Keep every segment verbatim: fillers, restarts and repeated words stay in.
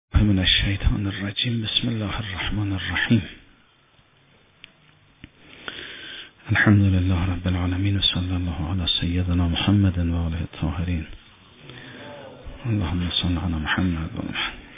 من الشیطان الرجیم. بسم الله الرحمن الرحیم. الحمد لله رب العالمین و صلی الله علی سیدنا محمد و آله الطاهرین. اللهم صل علی محمد و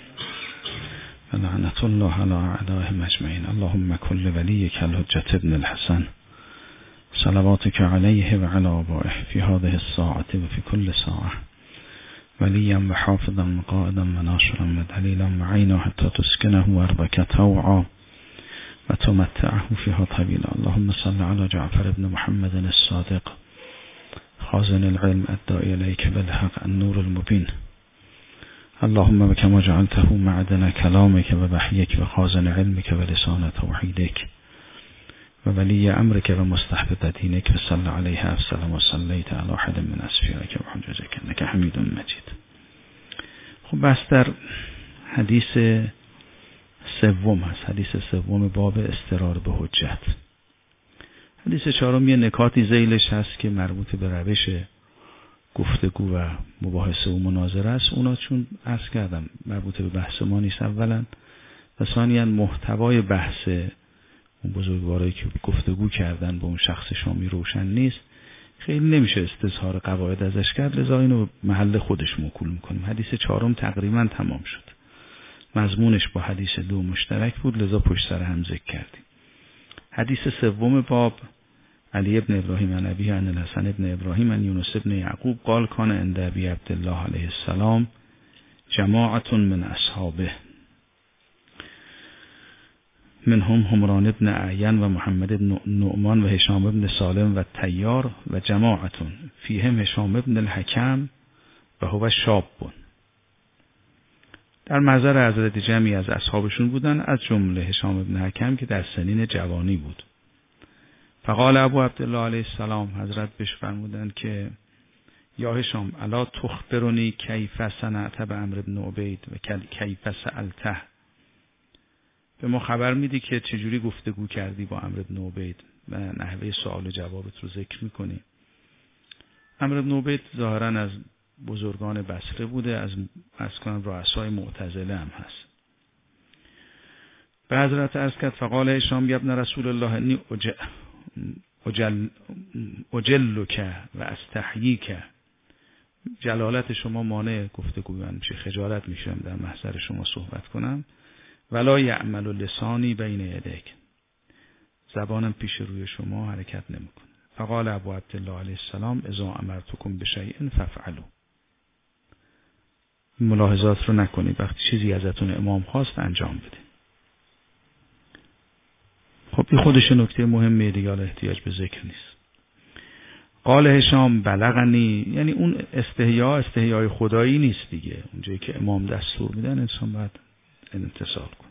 لعنت الله علی اعدائهم اجمعین. اللهم کل ولیک الحجة ابن الحسن صلواتک علیه و علی آبائه فی هذه الساعة و فی کل ساعة ولیا و حافظا و قائدا و ناصرا و دلیلا و عینا حتی تسکنه و ارضک طوعا و تمتعه فیها طویلا. اللهم صل علی جعفر ابن محمد الصادق خازن العلم الداعی الیک بالحق النور المبین. اللهم كما جعلته معدن كلامك و وحيك و خازن علمك و لسان توحيدك و ولی امرك و مستحبب دینك و صل علیه افضل و صلیت علی احد من اصفیائك و حججك انك حمید مجید. خب بس در حدیث سوم هست، حدیث سوم باب استرار به حجت. حدیث چهارم یه نکاتی ذیلش هست که مربوط به روش گفتگو و مباحثه و مناظره است. اونا چون عرض کردم مربوط به بحث ما نیست اولا و ثانیاً محتوای بحث اون بزرگوارایی که گفتگو کردن با اون شخص شامی روشن نیست، خیلی نمیشه استظهار قواعد ازش کرد، لذا اینو محل خودش موکول میکنیم. حدیث چهارم تقریبا تمام شد، مضمونش با حدیث دو مشترک بود، لذا پشت سر هم ذکر کردیم. حدیث سوم باب علی ابن ابراهیم عن ابیه عن الحسن ابن ابراهیم عن یونس ابن یعقوب قال کان عند ابی عبدالله علیه السلام جماعت من اصحابه منهم همران ابن اعین و محمد ابن نعمان و هشام ابن سالم و تیار و جماعت فیهم هشام ابن الحکم و هو شاب. در محضر حضرت جمعی از اصحابشون بودن، از جمله هشام ابن حکم که در سنین جوانی بود. فقال ابو عبدالله علیه السلام، حضرت بهش فرمودند که یا هشام الا تخبرنی کیف صنعت بعمرو بن عبید و کیف سألته، به ما خبر میدی که چجوری گفتگو کردی با عمرو بن عبید و نحوه سوال و جوابت رو ذکر میکنی. عمرو بن عبید ظاهرا از بزرگان بصره بوده، از از کنم رؤسای معتزله هم هست. به حضرت عرض کرد فقال هشام ابن رسول الله انی اجل اجل اجلک و استحییک، جلالت شما مانع گفتگو من میشه، خجالت میشم در محضر شما صحبت کنم. ولا یعمل لسانی بین یدیک، زبانم پیش روی شما حرکت نمیکنه. فقال ابو عبدالله علیه السلام اذا امرتکم بشیء فافعلوا، ملاحظات رو نکنید، وقتی چیزی ازتون امام خواست انجام بدید. خب این خودش نکته مهمه دیگه، احتیاج به ذکر نیست. قال هشام بلغنی، یعنی اون استحیا استحیای خدایی نیست دیگه، اونجایی که امام دستور میدن انسان باید امتثال کن.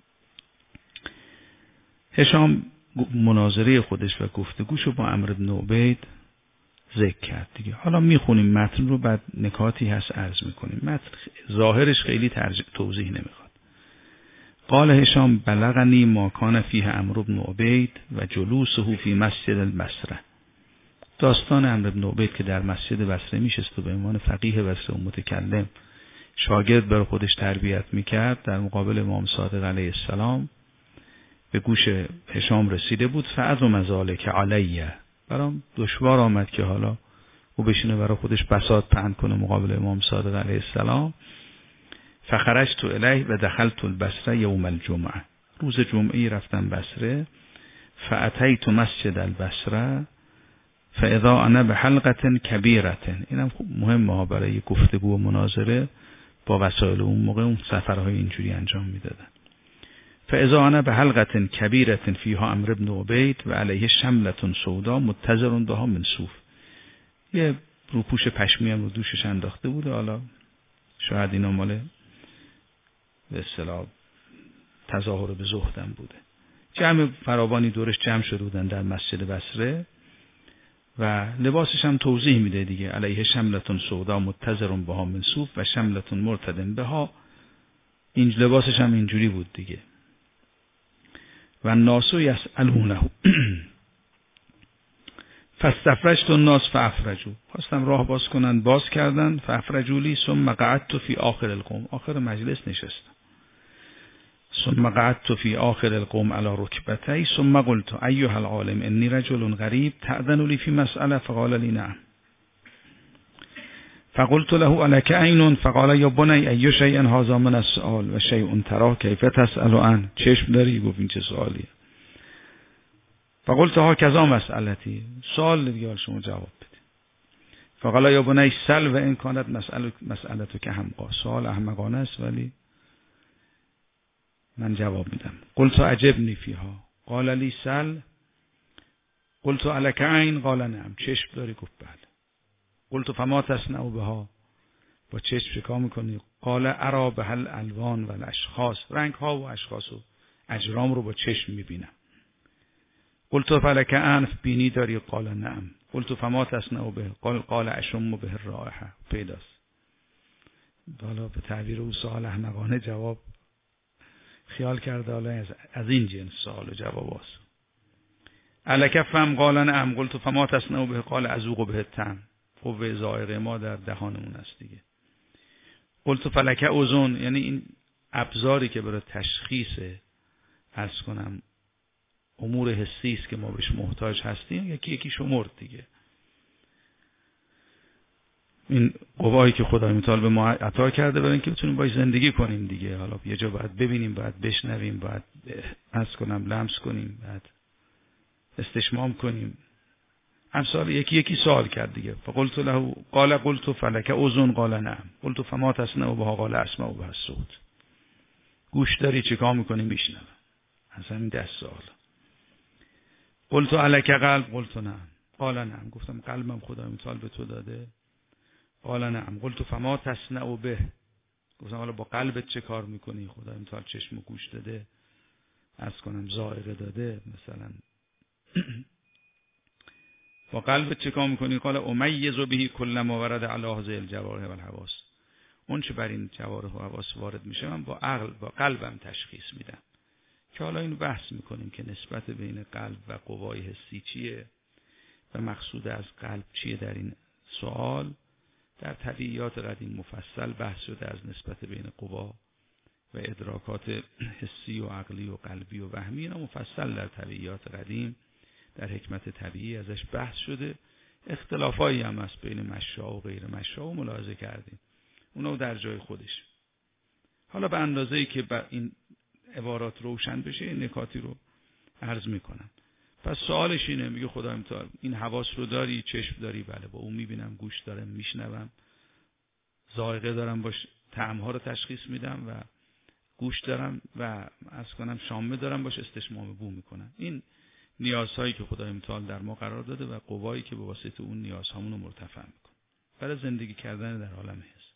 هشام مناظره خودش و گفتگوشو با عمرو بن عبید ذکر کرد دیگه. حالا میخونیم متن رو، بعد نکاتی هست عرض میکنیم. متن ظاهرش خیلی توضیح نمیخواد. قال هشام بلغنی ما کان فیه عمرو بن عبید و جلوسه فی مسجد البصره، داستان عمرو بن عبید که در مسجد بصره میشست و به عنوان فقیه بصره و متکلم شاگرد برای خودش تربیت میکرد، در مقابل امام صادق علیه السلام به گوش هشام رسیده بود. فعظم ذلک علیه، برام دشوار آمد که حالا او بشینه برای خودش بساط پهن کنه مقابل امام صادق علیه السلام. فخرجت الیه و دخلت البصره یوم الجمعه، روز جمعه رفتم بصره. فاتیت مسجد البصره فاذا انا بحلقه کبیره، اینم خوب مهمه ها برای گفتگو و مناظره با وسایل اون موقع، اون سفرهای اینجوری انجام میدادن. فاذا انا بحلقه کبیره فیها عمرو بن عبید و علیه شمله سودا متزر بها من صوف، یه روپوش پشمی هم رو دوشش انداخته بوده، حالا شاید اینا مال به اصطلاح تظاهر به زهدم بوده. جمع فراوانی دورش جمع شده بودن در مسجد بصره و لباسش هم توضیح میده دیگه، علیه شملتون سودا متزرون بها من صوف و شملتون مرتدن بها، این لباسش هم اینجوری بود دیگه. و ناسو یسألونه فاستفرجت الناس فافرجوا، خواستم راه باز کنن باز کردن. فافرجوا لی ثم قعدت فی آخر القوم، آخر مجلس نشستم. ثم قعدت في آخر القوم على ركبتي ثم قلت أيها العالم إني رجل غريب تأذن لي في مسألة؟ فقال لي نعم. فقلت له ألك عين؟ فقال یا بنی ای شیء هذا من السؤال و شیء تراه کیف تسأل عنه. چشم داری؟ گفت این چه سوالیه. فقلت هكذا مسئلتی، سوال دیگه شما جواب بدید. فقال یا بنی سل و این کانت مسئله مسئلتو که حمقا، سوال احمقانه است ولی من جواب میدم. قلت عجبنی فیها قال لی سل. قلت الک عین؟ قال نعم. چشم داری؟ گفت بله. قلت فما تصنع بها؟ با چشم چیکار میکنی؟ قال ارا بها الالوان و الاشخاص، رنگ ها و اشخاص و اجرام رو با چشم میبینم. قلت فلک انف؟ بینی داری؟ قال نعم. قلت فما تصنع به؟ قال قال اشم به الرائحه. پیداست. حالا به تعبیر او سوال احمقانه جواب خیال کرده حالا از, از این جنس سوال و جواب است. الک فم؟ قال نعم. قلت فما تصنع به؟ قال اذوق به الطعم. قوه ذائقه ما در دهانمون است دیگه. قلت فلک اذن؟ یعنی این ابزاری که برای تشخیص عرض کنم امور حسی است که ما بهش محتاج هستیم، یکی یکی شمرد دیگه. این قوایی که خدای متعال به ما عطا کرده برای اینکه بتونیم باهاش زندگی کنیم دیگه. حالا یه جا باید ببینیم، باید بشنویم، باید عرض کنم لمس کنیم، باید استشمام کنیم. امثال یکی یکی سوال کرد دیگه. فقلت له قال قلت فلک اذن؟ قال نعم. قلت فما تصنع بها؟ قال اسمع بها الصوت. گوش داری؟ چیکار میکنی؟ میشنوم. از همین دست سوال. قلت الک قلب؟ قلت نعم. قال نعم. گفتم قلبم خدای متعال به تو داده؟ قال نعم. قلت فما تصنع به؟ گفتم حالا با قلبت چه کار میکنی؟ خدای متعال چشم و گوش داده، عرض کنم ذائقه داده، مثلا با قلبت چه کار میکنی؟ قال امیز به کل ما ورد علی هذه الجوارح والحواس. اون چه بر این جوارح و حواس وارد میشه من با عقل با قلبم تشخیص میدم. که حالا اینو بحث میکنیم که نسبت بین قلب و قوای حسی چیه و مقصود از قلب چیه. در این سوال در طبیعیات قدیم مفصل بحث شده از نسبت بین قوا و ادراکات حسی و عقلی و قلبی و وهمی. اینا مفصل در طبیعیات قدیم در حکمت طبیعی ازش بحث شده. اختلافایی هم هست بین مشاء و غیر مشاء و ملاحظه کردیم، اونو در جای خودش. حالا به اندازه‌ای که این عبارات روشن بشه این نکاتی رو عرض میکنم. پس سوالش اینه، میگه خدای متعال این حواس رو داری؟ چشم داری؟ بله. با اون میبینم، گوش دارم، میشنوم، ذائقه دارم، باش طعم‌ها رو تشخیص میدم و گوش دارم و عرض کنم شامه دارم، باش استشمام بو میکنم. این نیازهایی که خدای متعال در ما قرار داده و قوایی که به واسطه اون نیازهامون رو مرتفع میکنه برای زندگی کردن در عالم حس.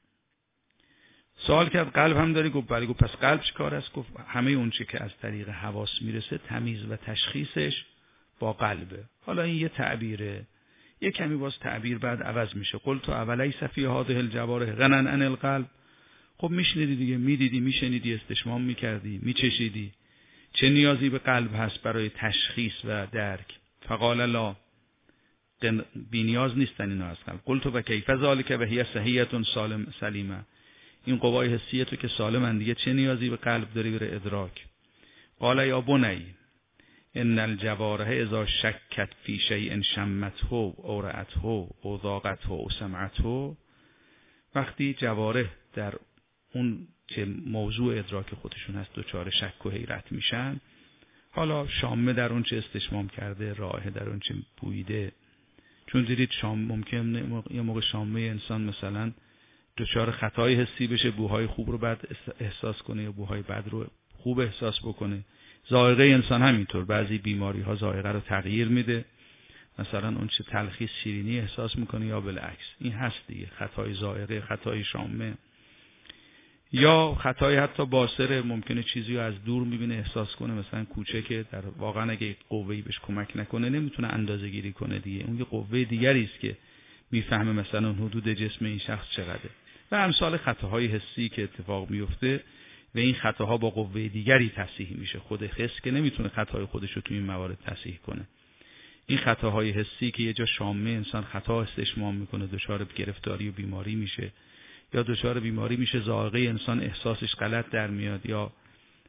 سوال کرد قلب هم داری؟ گفت بله. گفت پس قلب چی کار است؟ گفت همه اون چی که از طریق حواس میرسه تمیز و تشخیصش با قلبه. حالا این یه تعبیره، یه کمی باز تعبیر بعد عوض میشه. قلت اولیس فی هذه الجوارح غنى عن القلب؟ خب میشنیدی دیگه، میدیدی، میشنیدی، استشمام میکردی، میچشیدی، چه نیازی به قلب هست برای تشخیص و درک؟ فقال لا، بی نیاز نیستن اینا از قلب. قلت و کیف ذلک و هی صحیحه سالم سلیمه؟ این قوای حسیه تو که سالمن دیگه چه نیازی به قلب داری برای ادراک؟ قال یا بنی ان الجوارح اذا شکت فی شیء شمته او رأته او ذاقته او سمعته، وقتی جوارح در اون که موضوع ادراک خودشون هست دچار شک و حیرت میشن، حالا شامه در اون چه استشمام کرده، رائحه در اون چه بویده، چون دیدید شام ممکنه یه موقع شامه انسان مثلا دچار خطای حسی بشه، بوهای خوب رو بعد احساس کنه یا بوهای بد رو خوب احساس بکنه. ذائقه انسان همینطور، بعضی بیماری ها ذائقه رو تغییر میده، مثلا اون چه تلخی شیرینی احساس میکنه یا بالعکس. این هست دیگه، خطای ذائقه، خطای شامه، یا خطای حتی باصره، ممکنه چیزی رو از دور میبینه احساس کنه، مثلا کوچکه، در واقعا اگه قوه‌ای بهش کمک نکنه نمیتونه اندازه گیری کنه دیگه. اون یه قوه دیگری است که میفهمه مثلا حدود جسم این شخص چقدره و امثال خطاهای حسی که اتفاق میفته و این خطاها با قوه دیگری تصحیح میشه. خود حس که نمیتونه خطای خودش رو توی این موارد تصحیح کنه. این خطاهای حسی که یه جا شامه انسان خطا استشمام میکنه، دچار گرفتاری و بیماری میشه، یا دچار بیماری میشه ذائقه انسان احساسش غلط در میاد، یا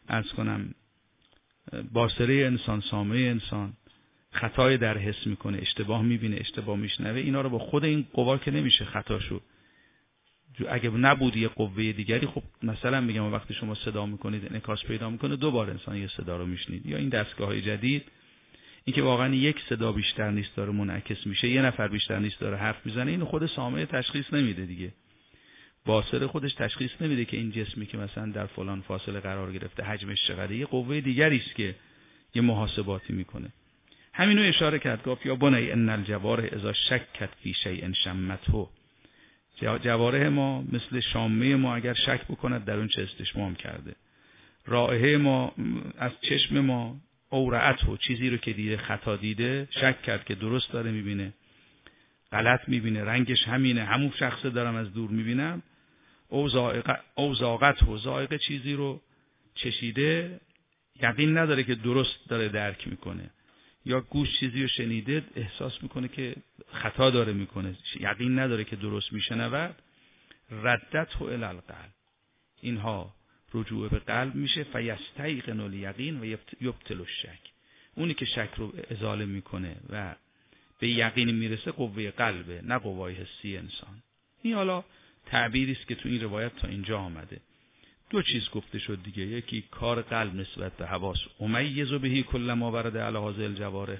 عرض کنم باصره انسان، سامعه انسان، خطای در حس میکنه، اشتباه میبینه، اشتباه میشنوه، اینا رو با خود این قوا که نمیشه خطاشو. اگه نبود یه قوه دیگری، خب مثلا میگم وقتی شما صدا میکنید انعکاس پیدا میکنه، دوبار انسان یه صدا رو میشنید. یا این دستگاه‌های جدید، این که واقعا یک صدا بیشتر نیست داره منعکس میشه، یه نفر بیشتر نیست داره حرف میزنه، اینو خود سامع تشخیص نمیده دیگه. باصره خودش تشخیص نمیده که این جسمی که مثلا در فلان فاصله قرار گرفته حجمش چقدره، یه قوه دیگری است که یه محاسباتی میکنه. همینو اشاره کرد، گفت یا بنی ان الجوارح اذا شکت فی شیء شمته. جوارح ما مثل شامه ما اگر شک بکند در اون چه استشمام کرده. رائحه ما از چشم ما اورعته، چیزی رو که دیده خطا دیده شک کرد که درست داره میبینه، غلط میبینه، رنگش همینه، همون شخصه دارم از دور میبینم. او زائقه او زاغته، زائقه چیزی رو چشیده یقین نداره که درست داره درک میکنه. یا گوش چیزی رو شنیده احساس میکنه که خطا داره میکنه، یقین نداره که درست میشنود. ردته الی القلب، اینها رجوع به قلب میشه. فیستیقن الیقین و یبطل الشک، اونی که شک رو ازاله میکنه و به یقین میرسه قوه قلبه، نه قوای حسی انسان. این حالا تعبیری است که تو این روایت تا اینجا آمده. دو چیز گفته شد دیگه، یکی کار قلب نسبت به حواس، امیز بهی کل ما ورد علی هذه الجوارح،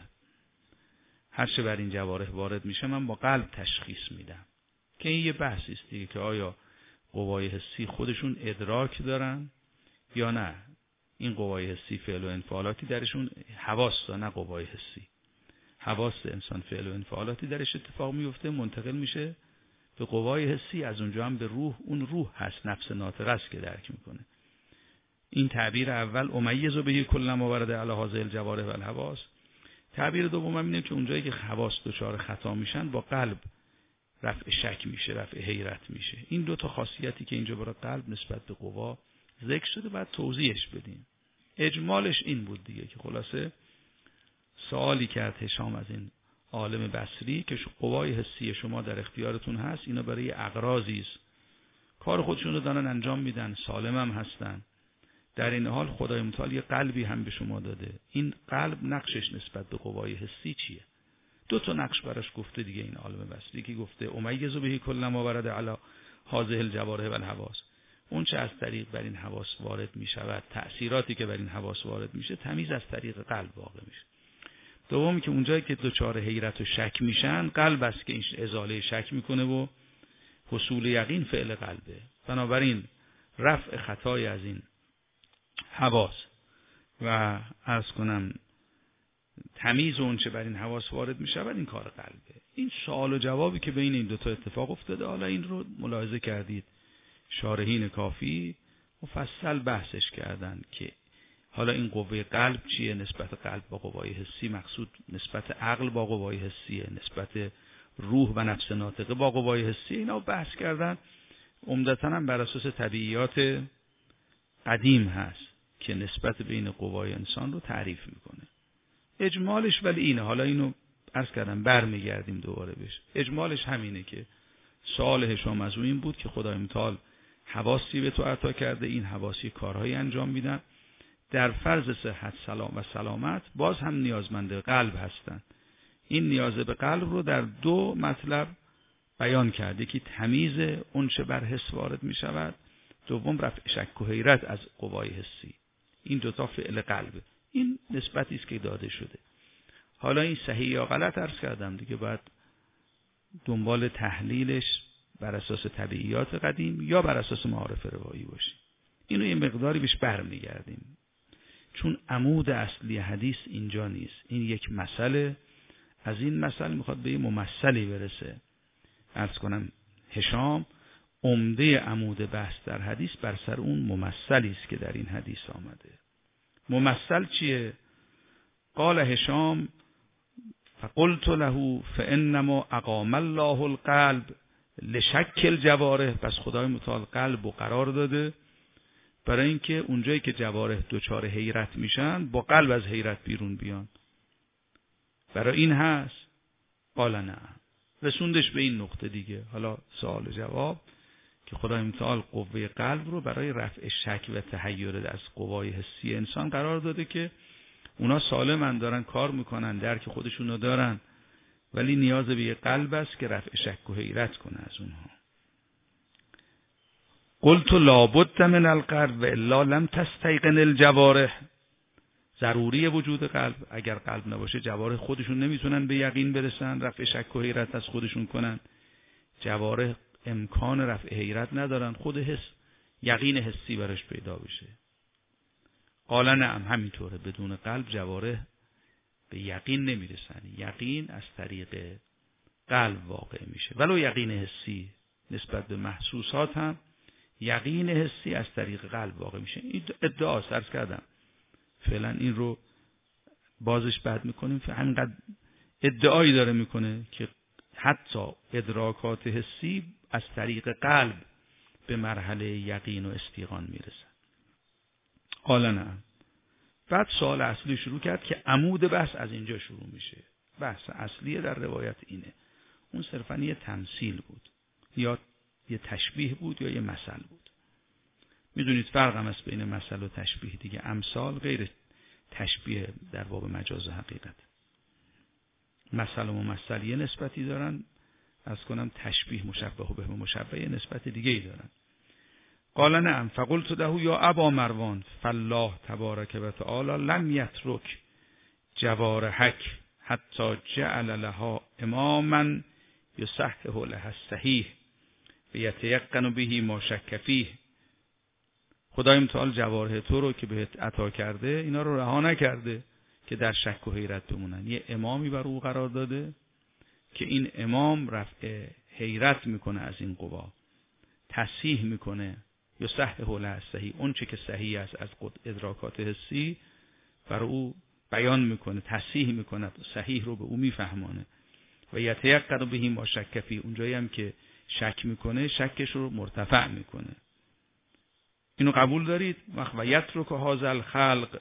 هر چه بر این جوارح وارد میشه من با قلب تشخیص میدم. که این یه بحثی است دیگه که آیا قوای حسی خودشون ادراک دارن یا نه. این قوای حسی فعل و انفعالاتی درشون حواس دارن، نه قوای حسی. حواس انسان فعل و انفعالاتی درش اتفاق میفته، منتقل میشه به قوای حسی، از اونجا هم به روح. اون روح هست، نفس ناطقه است که درک میکنه. این تعبیر اول امیز بهی کل ما ورد علی هذه الجوارح و الحواس. تعبیر دوم اینه که اونجایی که حواس دچار خطا میشن با قلب رفع شک میشه، رفع حیرت میشه. این دو تا خاصیتی که اینجا برای قلب نسبت به قوا ذکر شده بعد توضیحش بدیم. اجمالش این بود دیگه که خلاصه سوالی کرد هشام از این عالم بصری که قوای حسی شما در اختیارتون هست، اینا برای اغراضی است، کار خودشون رو دارن انجام میدن، سالم هم هستن. در این حال خدای متعال یه قلبی هم به شما داده. این قلب نقشش نسبت به قوای حسی چیه؟ دو تا نقش براش گفته دیگه این عالم بصری که گفته امیز بهی کل ما ورد علی هذه الجوارح و الحواس. اون چه از طریق بر این حواس وارد میشود، تأثیراتی که بر این حواس وارد میشه، تمیز از طریق قلب واقع میشه. دومی که اونجایی که دچار حیرت و شک میشن، قلب است که این ازاله شک میکنه و حصول یقین فعل قلبه. بنابراین رفع خطای از این حواس و عرض کنم تمیز اون چه بر این حواس وارد میشود، این کار قلبه. این سوال و جوابی که بین این دوتا اتفاق افتاده، حالا این رو ملاحظه کردید شارحین کافی مفصل بحثش کردن که حالا این قوه قلب چیه، نسبت قلب با قوای حسی، مقصود نسبت عقل با قوای حسیه، نسبت روح و نفس ناطقه با قوای حسی، اینا بحث کردن. عمدتاً هم بر اساس طبیعیات قدیم هست که نسبت بین قوای انسان رو تعریف میکنه. اجمالش ولی اینه، حالا اینو عرض کردم برمیگردیم دوباره بهش. اجمالش همینه که سوال هشام از اون این بود که خدای متعال حواسی به تو عطا کرده، این حواسی کارهایی انجام میدن، در فرض صحت سلام و سلامت باز هم نیازمند قلب هستن. این نیاز به قلب رو در دو مطلب بیان کرده که تمیز اون چه بر حس وارد می شود، دوم رفع شک و حیرت از قوای حسی. این دوتا فعل قلبه. این نسبتی است که داده شده. حالا این صحیح یا غلط عرض کردم دیگه، باید دنبال تحلیلش بر اساس طبیعیات قدیم یا بر اساس معارف روایی باشیم. اینو یه مقداری بهش برمیگردیم، چون عمود اصلی حدیث اینجا نیست. این یک مسئله، از این مسئله میخواد به یه ممثلی برسه. عرض کنم هشام عمده عمود بحث در حدیث بر سر اون ممثلی است که در این حدیث آمده. ممثل چیه؟ قال هشام فقلت له فانما اقام الله القلب لشک الجوارح. پس خدای متعال قلب رو قرار داده برای اینکه اونجایی که جوارح دوچار حیرت میشن با قلب از حیرت بیرون بیان. برای این هست. قال نه، رسوندش به این نقطه دیگه. حالا سوال و جواب که خدای متعال قوه قلب رو برای رفع شک و تحیر از قوای حسی انسان قرار داده که اونا سالمن، دارن کار میکنن، درک خودشونو دارن، ولی نیاز به یه قلب است که رفع شک و حیرت کنه از اونها. قلت لابد من القلب و الا لم تستيقن الجوارح. ضروری وجود قلب، اگر قلب نباشه جوارح خودشون نمیتونن به یقین برسن، رفع شک و حیرت از خودشون کنن. جوارح امکان رفع حیرت ندارن، خود حس یقین حسی برش پیدا بشه. قال نعم، همینطوره، بدون قلب جوارح به یقین نمیرسن. یقین از طریق قلب واقع میشه، ولو یقین حسی نسبت به محسوسات هم یقین حسی از طریق قلب واقع میشه. این ادعا عرض کردم، فعلا این رو بازش بعد میکنیم. همینقدر ادعایی داره میکنه که حتی ادراکات حسی از طریق قلب به مرحله یقین و استیقان میرسن. قال نعم. بعد سوال اصلی شروع کرد که عمود بحث از اینجا شروع میشه. بحث اصلی در روایت اینه. اون صرفا یه تمثیل بود، یا یه تشبیه بود، یا یه مثل بود. میدونید فرق هم است بین مثل و تشبیه دیگه. امثال غیر تشبیه در باب مجاز حقیقت. مثل و ممثل یه نسبتی دارن، از کنم تشبیه مشبه به مشبه یه نسبت دیگه ای دارن. قال نعم فقلت له یا ابا مروان فالله تبارک و تعالی لم یترک جوارحک حتی جعل لها اماما یصحح لها الصحیح و یتیقن به ما شک فیه. خدای متعال جوارح تو رو که بهت عطا کرده اینا رو رها نکرده که در شک و حیرت بمونن. یه امامی بر او قرار داده که این امام رفع حیرت میکنه از این قوا، تصحیح میکنه، یا صحیح له صحیح، اون چه که صحیح است از ادراکات حسی بر او بیان میکنه، تصحیح میکنه، صحیح رو به او میفهمانه. و یتیقن به ما شک فیه، اونجایی هم که شک میکنه شکش رو مرتفع میکنه. اینو قبول دارید؟ و یترک هذا الخلق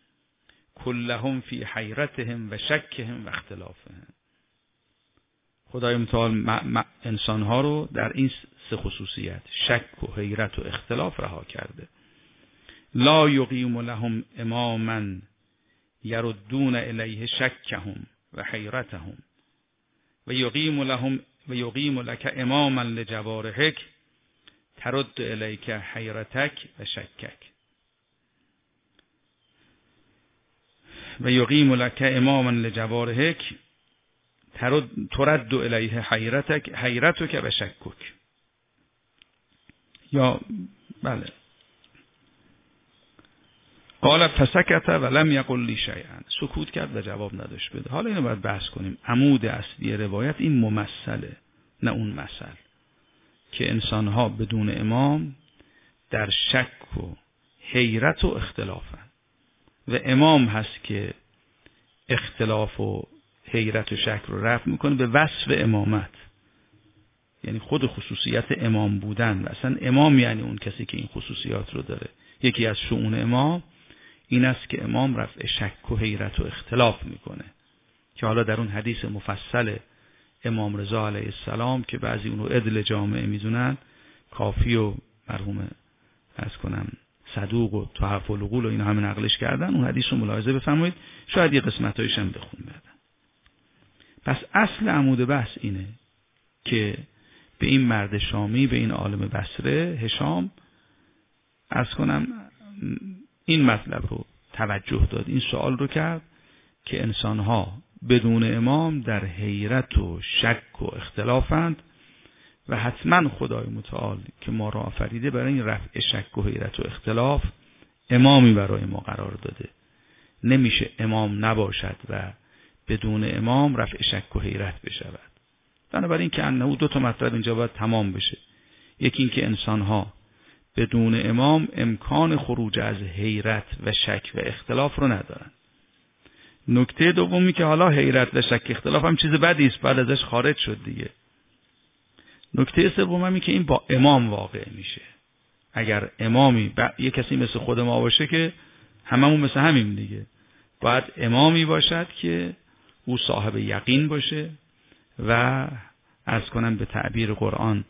کلهم فی حیرتهم و شکهم و اختلافهم. خدای متعال انسانها رو در این سه خصوصیت، شک و حیرت و اختلاف رها کرده. لا یقیم لهم اماما یردون الیه شکهم و حیرتهم و یقیم لهم و یقیم لک اماما لجوارحک ترد الیک حیرتک و شکک و یقیم لک اماما لجوارحک ترد ترد الیه حیرتک حیرتک و شکک. یا بله. قال فسکت ولم یقل لی شیئا، سکوت کرد و جواب نداشت بده. حالا اینو باید بحث کنیم. عمود اصلی روایت این ممثله، نه اون مثل، که انسانها بدون امام در شک و حیرت و اختلافن و امام هست که اختلاف و حیرت و شک رو رفع میکنه به وصف امامت، یعنی خود خصوصیت امام بودن. و اصلا امام یعنی اون کسی که این خصوصیات رو داره. یکی از شؤون امام این است که امام رفع شک و حیرت و اختلاف میکنه، که حالا در اون حدیث مفصل امام رضا علیه السلام که بعضی اونو عدل جامعه میدونن، کافی و مرحوم از کنم صدوق و تحف العقول و اینا همه نقلش کردن. اون حدیث رو ملاحظه بفرمایید، شاید یه قسمتایش هم بخون بعدن. پس اصل عمود بحث اینه که به این مرد شامی، به این عالم بصره هشام از کنم این مطلب رو توجه داد، این سوال رو کرد که انسانها بدون امام در حیرت و شک و اختلافند و حتما خدای متعال که ما را آفریده برای این رفع شک و حیرت و اختلاف امامی برای ما قرار داده. نمیشه امام نباشد و بدون امام رفع شک و حیرت بشود. بنابراین که انه دو تا مطلب اینجا باید تمام بشه. یکی این که انسانها بدون امام امکان خروج از حیرت و شک و اختلاف رو ندارن. نکته دومی که حالا حیرت و شک اختلاف هم چیز بدی است، بعد ازش خارج شد دیگه. نکته سوم هم که این با امام واقع میشه. اگر امامی ب... یه کسی مثل خود ما باشه که هممون مثل همیم دیگه، باید امامی باشد که او صاحب یقین باشه و عرض کنم به تعبیر قرآن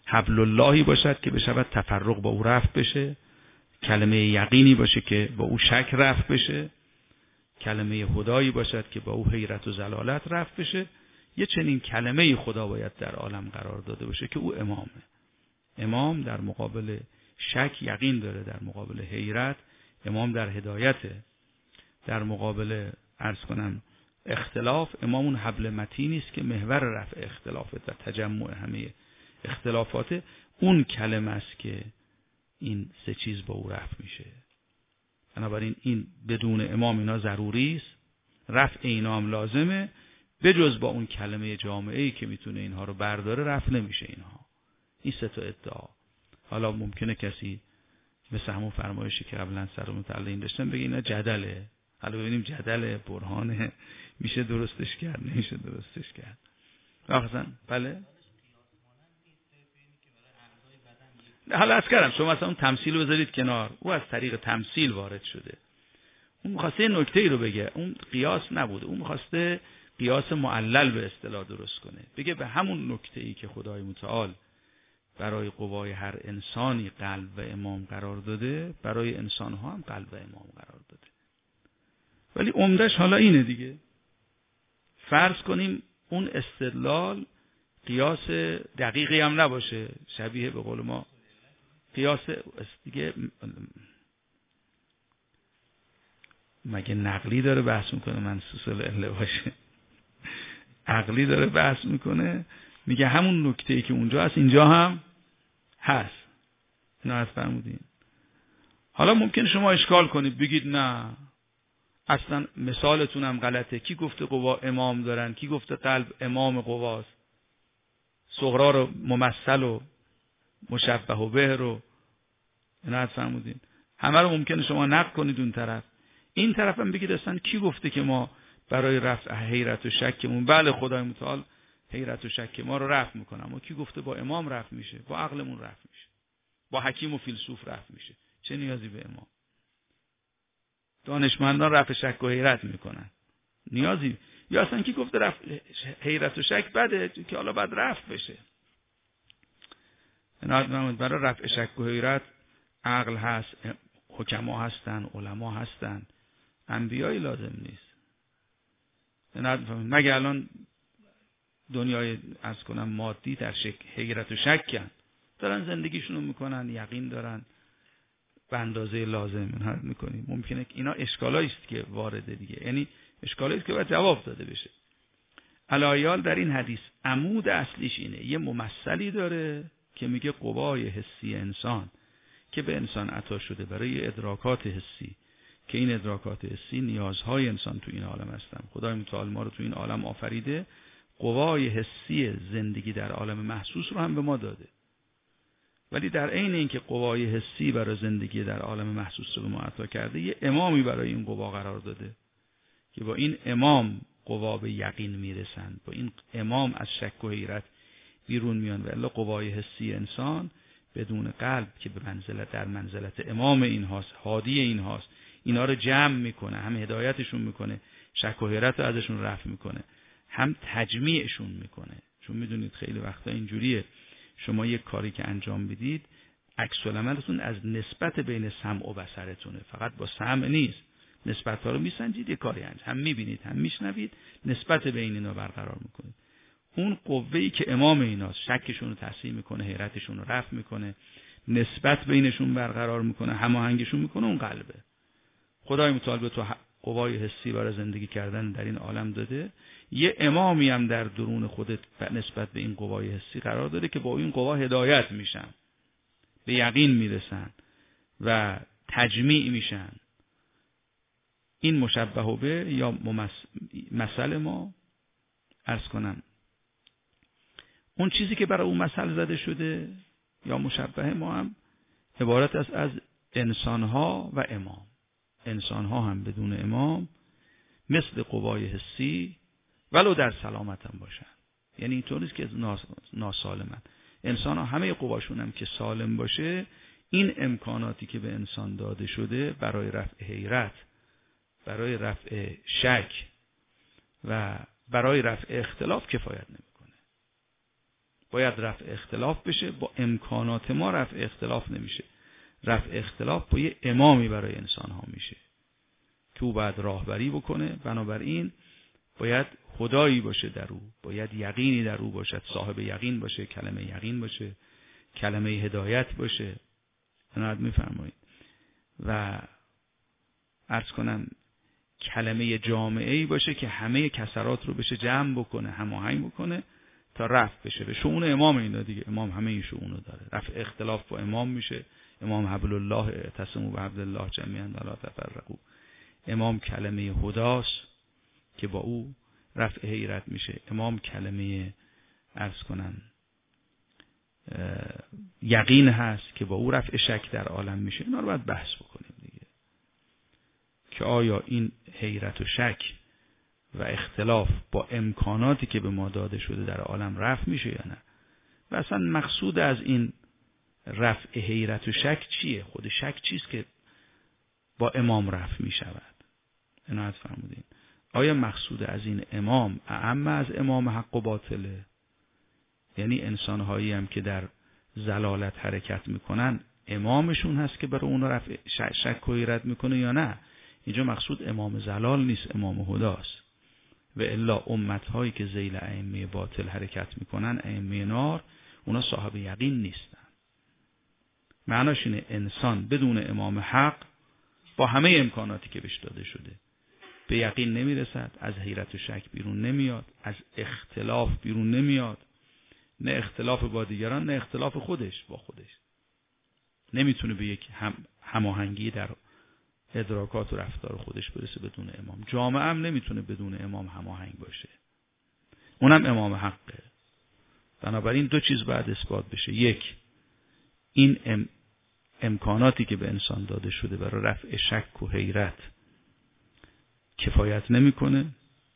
حبل اللهی باشد که بشود تفرق با او رفع بشه، کلمه یقینی باشه که با او شک رفع بشه، کلمه هدایی باشد که با او حیرت و ضلالت رفع بشه. یه چنین کلمه خدا باید در عالم قرار داده باشه که او امامه. امام در مقابل شک یقین داره، در مقابل حیرت امام در هدایته، در مقابل عرض کنم اختلاف امام اون حبل متینی است که محور رفع اختلافات و تجمع همه اختلافات. اون کلمه است که این سه چیز با او رفع میشه. بنابراین این بدون امام اینا ضروری است، رفع اینا هم لازمه، بجز با اون کلمه جامعه‌ای که میتونه اینها رو برداره رفع نمیشه اینها. این سه تا ادعا. حالا ممکنه کسی مثل همون فرمایشی که قبلا سر متعلقین داشتن بگه اینا جدله، حالا ببینیم جدله برهانه میشه درستش کرد نمیشه درستش کرد. واقعا بله. حالا از کردم شما مثلا اون تمثیل بذارید کنار، او از طریق تمثیل وارد شده. اون می‌خواسته نکته‌ای رو بگه، اون قیاس نبوده، اون می‌خواسته قیاس معلل به اصطلاح درست کنه، بگه به همون نکته‌ای که خدای متعال برای قوای هر انسانی قلب و امام قرار داده، برای انسان‌ها هم قلب و امام قرار داده. ولی عمدش حالا اینه دیگه. فرض کنیم اون استدلال قیاس دقیقی هم نباشه، شبیه به قول ما قیاس دیگه، مگه نقلی داره بحث میکنه منصوص العله باشه؟ عقلی داره بحث میکنه، میگه همون نکته‌ای که اونجا هست اینجا هم هست. اینا از فرمودین. حالا ممکن شما اشکال کنید بگید نه اصلا مثالتون هم غلطه، کی گفته قوا امام دارن، کی گفته قلب امام قواست، صغرا رو ممثل و مشبه و به رو اینا از فرمودین. همه رو ممکنه شما نقد کنید اون طرف، این طرف هم بگید اصلا کی گفته که ما برای رفع حیرت و شکمون، بله خدای متعال حیرت و شک ما رو رفع میکنه، اما کی گفته با امام رفع میشه؟ با عقلمون رفع میشه، با حکیم و فیلسوف رفع میشه، چه نیازی به امام؟ دانشمندان رفع شک و حیرت میکنن، نیازی یا اصلا کی گفته رفع حیرت و شک بده که حالا بعد رفع بشه؟ برای رفع شک و حیرت عقل هست، حکما هستن، علما هستن، انبیایی لازم نیست. مگه الان دنیای از کنم مادی در شک حیرت و شکن، دارن زندگیشونو میکنن، یقین دارن به اندازه لازم هر میکنیم. ممکنه اینا اشکالایی است که وارده دیگه، یعنی اشکالایی است که باید جواب داده بشه. علایال در این حدیث عمود اصلیش اینه، یه ممثلی داره که میگه قوای حسی انسان که به انسان عطا شده برای ادراکات حسی، که این ادراکات حسی نیازهای انسان تو این عالم هستن. خدای متعال ما رو تو این عالم آفریده، قوای حسی زندگی در عالم محسوس رو هم به ما داده، ولی در عین اینکه قوای حسی برای زندگی در عالم محسوس رو به ما عطا کرده، یه امامی برای این قوا قرار داده که با این امام قوا به یقین میرسن، با این امام از شک و حیرت بیرون میان. و الا قوای حسی انسان بدون قلب که به منزلت در منزلت امام این هاست، هادی این هاست، اینا رو جمع میکنه، هم هدایتشون میکنه، شک و حیرت رو ازشون رفع میکنه، هم تجمیعشون میکنه. چون میدونید خیلی وقتا اینجوریه، شما یک کاری که انجام بدید عکس العملتون از نسبت بین سمع و بصرتونه، فقط با سمع نیست، نسبت ها رو میسنجید، یک کاری انجام هم میبینید هم میشنوید، نسبت بین اینا برقرار میکنید. اون قوه‌ای که امام ایناست، شکشون رو تصحیح میکنه، حیرتشون رو رفع میکنه، نسبت بینشون برقرار میکنه، هماهنگشون میکنه، اون قلبه. خدای متعال به تو قوای حسی برای زندگی کردن در این عالم داده، یه امامی هم در درون خودت نسبت به این قوای حسی قرار داده که با این قوا هدایت میشن، به یقین میرسن و تجمیع میشن. این مشبه به یا مثل ما عرض کنم، اون چیزی که برای اون مثل زده شده یا مشبه ما هم عبارت است از انسانها و امام. انسانها هم بدون امام مثل قوای حسی ولو در سلامت هم باشن، یعنی اینطور نیست که ناسالمن. انسان ها همه قواشون هم که سالم باشه، این امکاناتی که به انسان داده شده برای رفع حیرت، برای رفع شک و برای رفع اختلاف کفایت نمیکنه. باید رفع اختلاف بشه. با امکانات ما رفع اختلاف نمیشه. رفع اختلاف با یه امامی برای انسان ها میشه که او باید راهبری بکنه. بنابراین باید خدایی باشه در او، باید یقینی در او باشد، صاحب یقین باشه، کلمه یقین باشه، کلمه هدایت باشه. عنایت میفرمایید. و عرض کنم کلمه جامعه‌ای باشه که همه کسرات رو بشه جمع بکنه، هماهنگ بکنه تا رفع بشه. به شؤون امام اینا دیگه، امام همه این شؤون رو داره. رفع اختلاف با امام میشه. امام حبل الله اعتصموا بحبل الله جمیعا ولا تفرقوا. امام کلمه هداست که با او رفع حیرت میشه. امام کلمه عرض کنم یقین هست که با او رفع شک در عالم میشه. اینا رو باید بحث بکنیم دیگه که آیا این حیرت و شک و اختلاف با امکاناتی که به ما داده شده در عالم رفع میشه یا نه. و اصلا مقصود از این رفع حیرت و شک چیه؟ خود شک چیست که با امام رفع میشود؟ عنایت فرمودین. آیا مقصود از این امام اعم از امام حق و باطله؟ یعنی انسانهایی هم که در ضلالت حرکت میکنن امامشون هست که برای اون رفع شک و حیرت میکنه یا نه؟ اینجا مقصود امام ضلال نیست، امام هداست. و الا امتهایی که ذیل ائمه باطل حرکت میکنن، ائمه نار، اونا صاحب یقین نیستن. معناش اینه انسان بدون امام حق با همه امکاناتی که بهش داده شده به یقین نمیرسد، از حیرت و شک بیرون نمیاد، از اختلاف بیرون نمیاد، نه اختلاف با دیگران نه اختلاف خودش با خودش. نمیتونه به یک هم هماهنگی در ادراکات و رفتار خودش برسه بدون امام. جامعه هم نمیتونه بدون امام هماهنگ باشه، اونم امام حقه. بنابراین دو چیز باید اثبات بشه. یک، این ام امکاناتی که به انسان داده شده برای رفع شک و حیرت کفایت نمیکنه.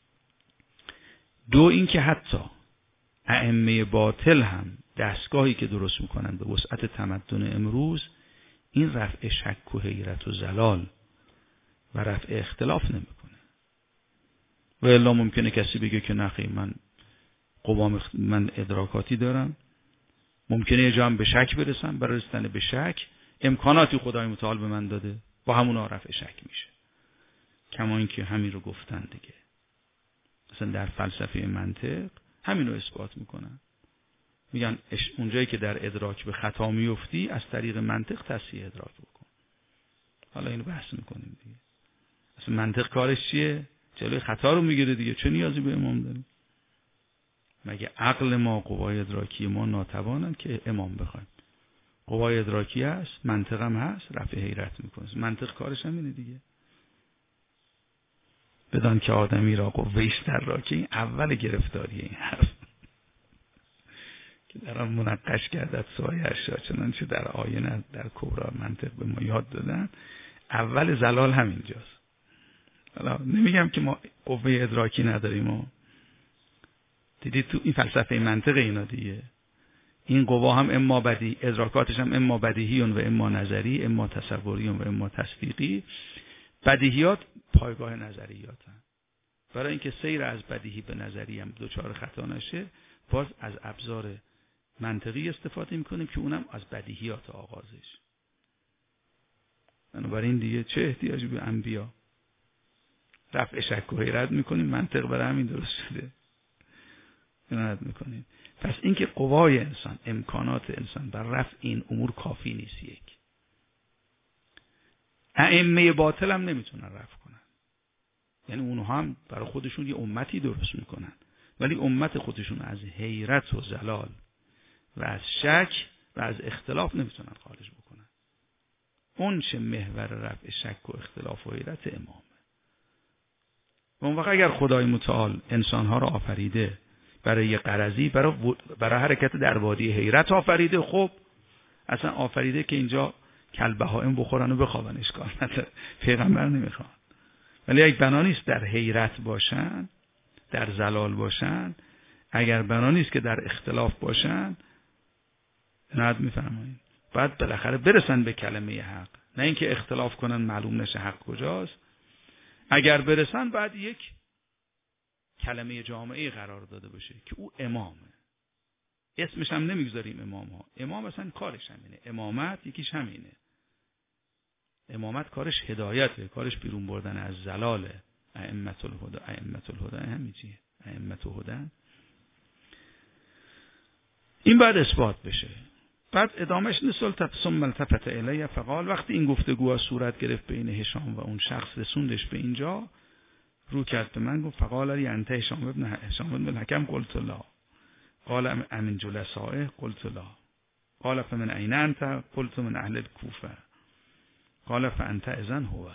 دو، این که حتی ائمه باطل هم دستگاهی که درست میکنن به وسعت تمدن امروز این رفع شک و حیرت و زلال و رفع اختلاف نمیکنه. و الا ممکنه کسی بگه که نخی من قوام من ادراکاتی دارم، ممکنه یه جا هم به شک برسم، برای رسیدن به شک امکاناتی خدای متعال به من داده، با همون رفع شک میشه. کما اینکه همین رو گفتن دیگه، مثلا در فلسفه منطق همین رو اثبات میکنن. میگن اونجایی که در ادراک به خطا میفتی از طریق منطق تصحیح ادراک بکن. حالا اینو بحث میکنیم دیگه. اصلا منطق کارش چیه؟ جلوی خطا رو میگیره دیگه. چه نیازی به امام داریم؟ مگه عقل ما، قوای ادراکی ما ناتوانن که امام بخوایم؟ قوای ادراکی هست، منطق هم هست، رفع حیرت میکنه. منطق کارش هم اینه دیگه. بدان که آدمی را قوهش در را که این اول گرفتاری این حرف که در آن منقش گردد سایه اشیا، چنانچه در آیه در کبرا منطق به ما یاد دادن. اول زلال همینجاست. حالا نمیگم که ما قوه ادراکی نداریم و دیدید تو این فلسفه منطق اینا دیگه، این قوا هم اما بدی ادراکاتش هم اما بدیهیون و اما نظری، اما تصوریون و اما تصدیقی. بدیهیات پایگاه نظریاتن. برای اینکه سیر از بدیهی به نظری هم دوچار خطا نشه، باز از ابزار منطقی استفاده میکنیم که اونم از بدیهیات آغازش. بنابراین دیگه چه احتیاجی به انبیا؟ رفع شک و حیرت میکنیم، منطق برای همین درست شده. عنایت میکنیم. پس اینکه قوای انسان، امکانات انسان بر رفع این امور کافی نیست. یک، ائمه باطل هم نمیتونن رفع کنن. یعنی اونها هم برای خودشون یه امتی درست میکنن، ولی امت خودشون از حیرت و زلال و از شک و از اختلاف نمیتونن خارج بکنن. اون چه محور رفع شک و اختلاف و حیرت امامه. اون وقت اگر خدای متعال انسانها را آفریده برای یه غرضی، برای برای حرکت در وادی حیرت آفریده، خب اصلا آفریده که اینجا کل بهائم بخورن و بخوابن، اشکال نداره، پیغمبر نمیخوان. ولی اگه بنا نیست در حیرت باشن، در زلال باشن، اگر بنا نیست که در اختلاف باشن، عنایت میفرمایید بعد بالاخره برسن به کلمه حق، نه اینکه اختلاف کنن معلوم نشه حق کجاست. اگر برسن بعد یک کلمه جامعه قرار داده باشه که او امامه. اسمش هم نمیگذاریم امام ها. امام اصلا کارش همینه. امامت یکیش همینه. امامت کارش هدایته، کارش بیرون بردن از زلاله. ائمة الهدى، ائمة الهدى همین چیه؟ ائمة الهدى. این بعد اثبات بشه. بعد ادامهش نسل ثم التفت الیه فقال، وقتی این گفتگوها صورت گرفت بین هشام و اون شخص، رسوندش به اینجا، رو کرد به من گفت فقال لی انت هشام ابن هشام ابن الحکم؟ قلت لا. قال امن جلسائه؟ قلت لا. قال فمن اين انت؟ قلت من اهل الكوفه. قال فانت اذن هو.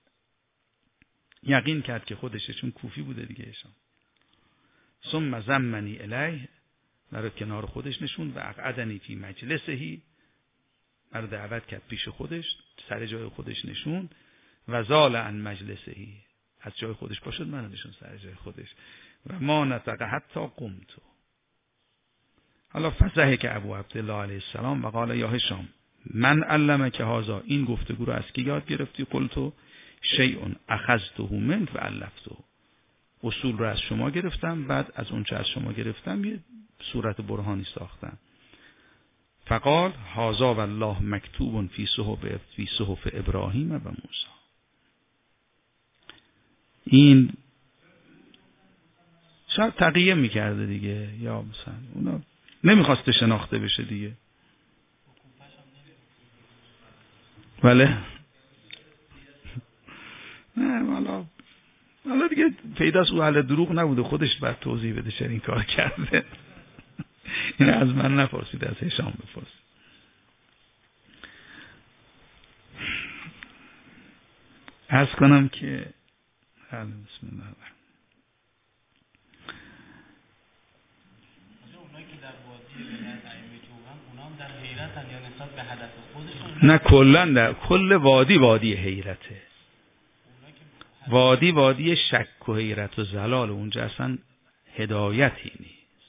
یقین کرد که خودشه، چون کوفی بوده دیگه هشام. ثم زمنی الیه، مرا کنار خودش نشوند و اقعدنی فی مجلسهی، مرا دعوت کرد پیش خودش، سر جای خودش نشوند. و زال عن مجلسهی، از جای خودش پاشد، منو نشوند سر جای خودش. و ما نطق حتی قمت. حالا فضحک ابو عبدالله علیه السلام و قال یا هشام من علمک هذا، این گفتگو رو از کی یاد گرفتی؟ قلت شیء اخذته منک و علفته، اصول رو از شما گرفتم، بعد از اون چه از شما گرفتم یه صورت برهانی ساختم. فقال هذا والله مکتوب فی صحف فی صحف ابراهیم و موسی. این شاید تقیه میکرده دیگه، یا مثلا اونا نمیخواسته شناخته بشه دیگه. بله نه حالا حالا دیگه پیداست او اهل دروغ نبوده، خودش بعد توضیح بده چرا این کار کرده. این از من نپرسید، از هشام بپرسید. عرض کنم که بسم الله الرحمن. نه کلا در کل وادی وادی حیرته. وادی وادی شک و حیرت و زلال، اونجا اصلا هدایتی نیست.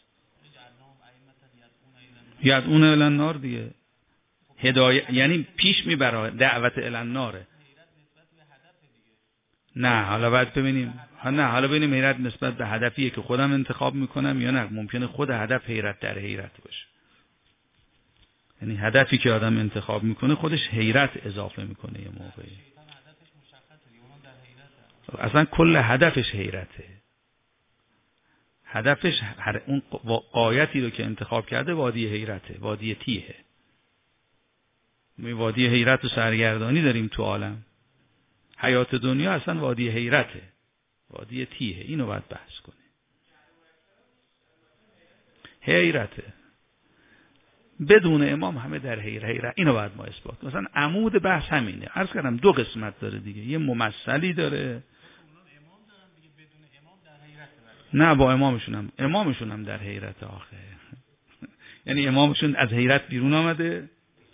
یدعون الی النار دیگه، هدایت یعنی پیش میبره دعوت الی الناره. نه حالا بعد ببینیم، نه حالا ببینیم حیرت نسبت به هدفیه که خودم انتخاب میکنم یا نه. ممکنه خود هدف حیرت در حیرت باشه، یعنی هدفی که آدم انتخاب میکنه خودش حیرت اضافه میکنه یه موقعی. اصلا کل هدفش حیرته. هدفش هر اون غایتی رو که انتخاب کرده وادی حیرته، وادی تیه. ما وادی حیرت و سرگردانی داریم تو عالم. حیات دنیا اصلا وادی حیرته، وادی تیه. اینو باید بحث کنه. حیرته بدون امام همه در حیرت. اینو باید ما اثبات. مثلا عمود بحث همینه. عرض کردم دو قسمت داره دیگه، یه ممثلی داره. نه با امامشون هم امامشون هم در حیرت آخه. یعنی امامشون از حیرت بیرون آمده.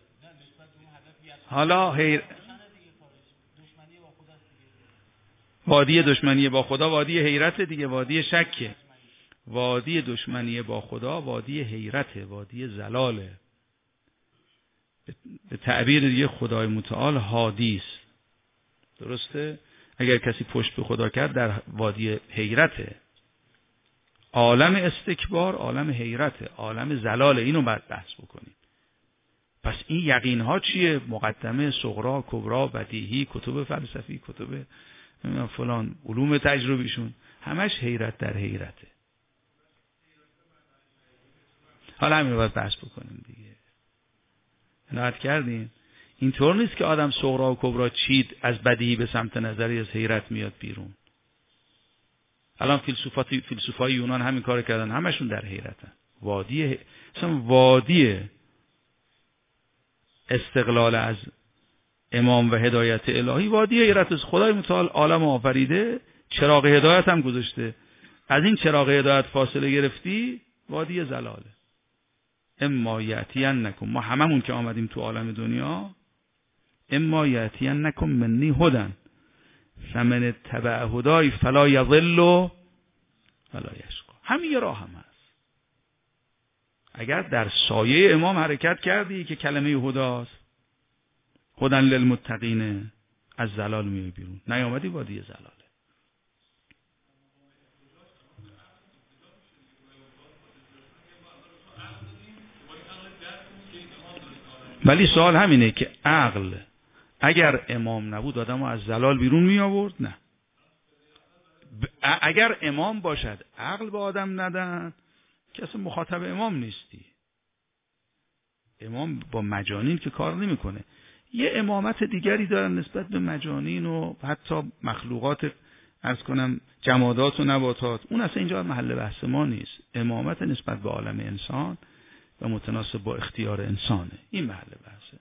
حالا حیر... وادی دشمنی با خدا وادی حیرت دیگه، وادی شکه. وادی دشمنی با خدا وادی حیرته، وادی زلاله. به تعبیر دیگه خدای متعال هادیس. درسته؟ اگر کسی پشت به خدا کرد در وادی حیرته. عالم استکبار عالم حیرته، عالم زلاله. اینو باید بحث بکنیم. پس این یقین ها چیه؟ مقدمه، صغرا، کبرا، بدیهی، کتب فلسفی، کتب فلان، علوم تجربیشون همش حیرت در حیرته. حالا همین رو باید بحث بکنیم دیگه. عنایت کردیم. اینطور نیست که آدم صغرا و کبرا چید از بدیهی به سمت نظری از حیرت میاد بیرون. الان فیلسوفاتی فیلسوفای یونان همین کار کردن، همشون در حیرتن. وادی مثلا وادی استقلال از امام و هدایت الهی وادی حیرت است. خدای متعال عالم آفریده، چراغ هدایت هم گذاشته. از این چراغ هدایت فاصله گرفتی، وادی زلاله. اما یأتینکم، ما هممون که آمدیم تو عالم دنیا، اما یأتینکم منی هدن فمن اتبع هدای فلا یضل ولا یشقی. همین راه هم هست. اگر در سایه امام حرکت کردی که کلمه هداست، هدن للمتقین، از زلال میای بیرون. نیامدی وادی زلاله. ولی سوال همینه که عقل اگر امام نبود آدمو از ضلال بیرون می آورد؟ نه. اگر امام باشد عقل به آدم ندن که اصلا مخاطب امام نیستی. امام با مجانین که کار نمیکنه. یه امامت دیگری دارن نسبت به مجانین و حتی مخلوقات، عرض کنم جمادات و نباتات. اون اصلا اینجا محل بحث ما نیست. امامت نسبت به عالم انسان و متناسب با اختیار انسانه. این محل بحثه.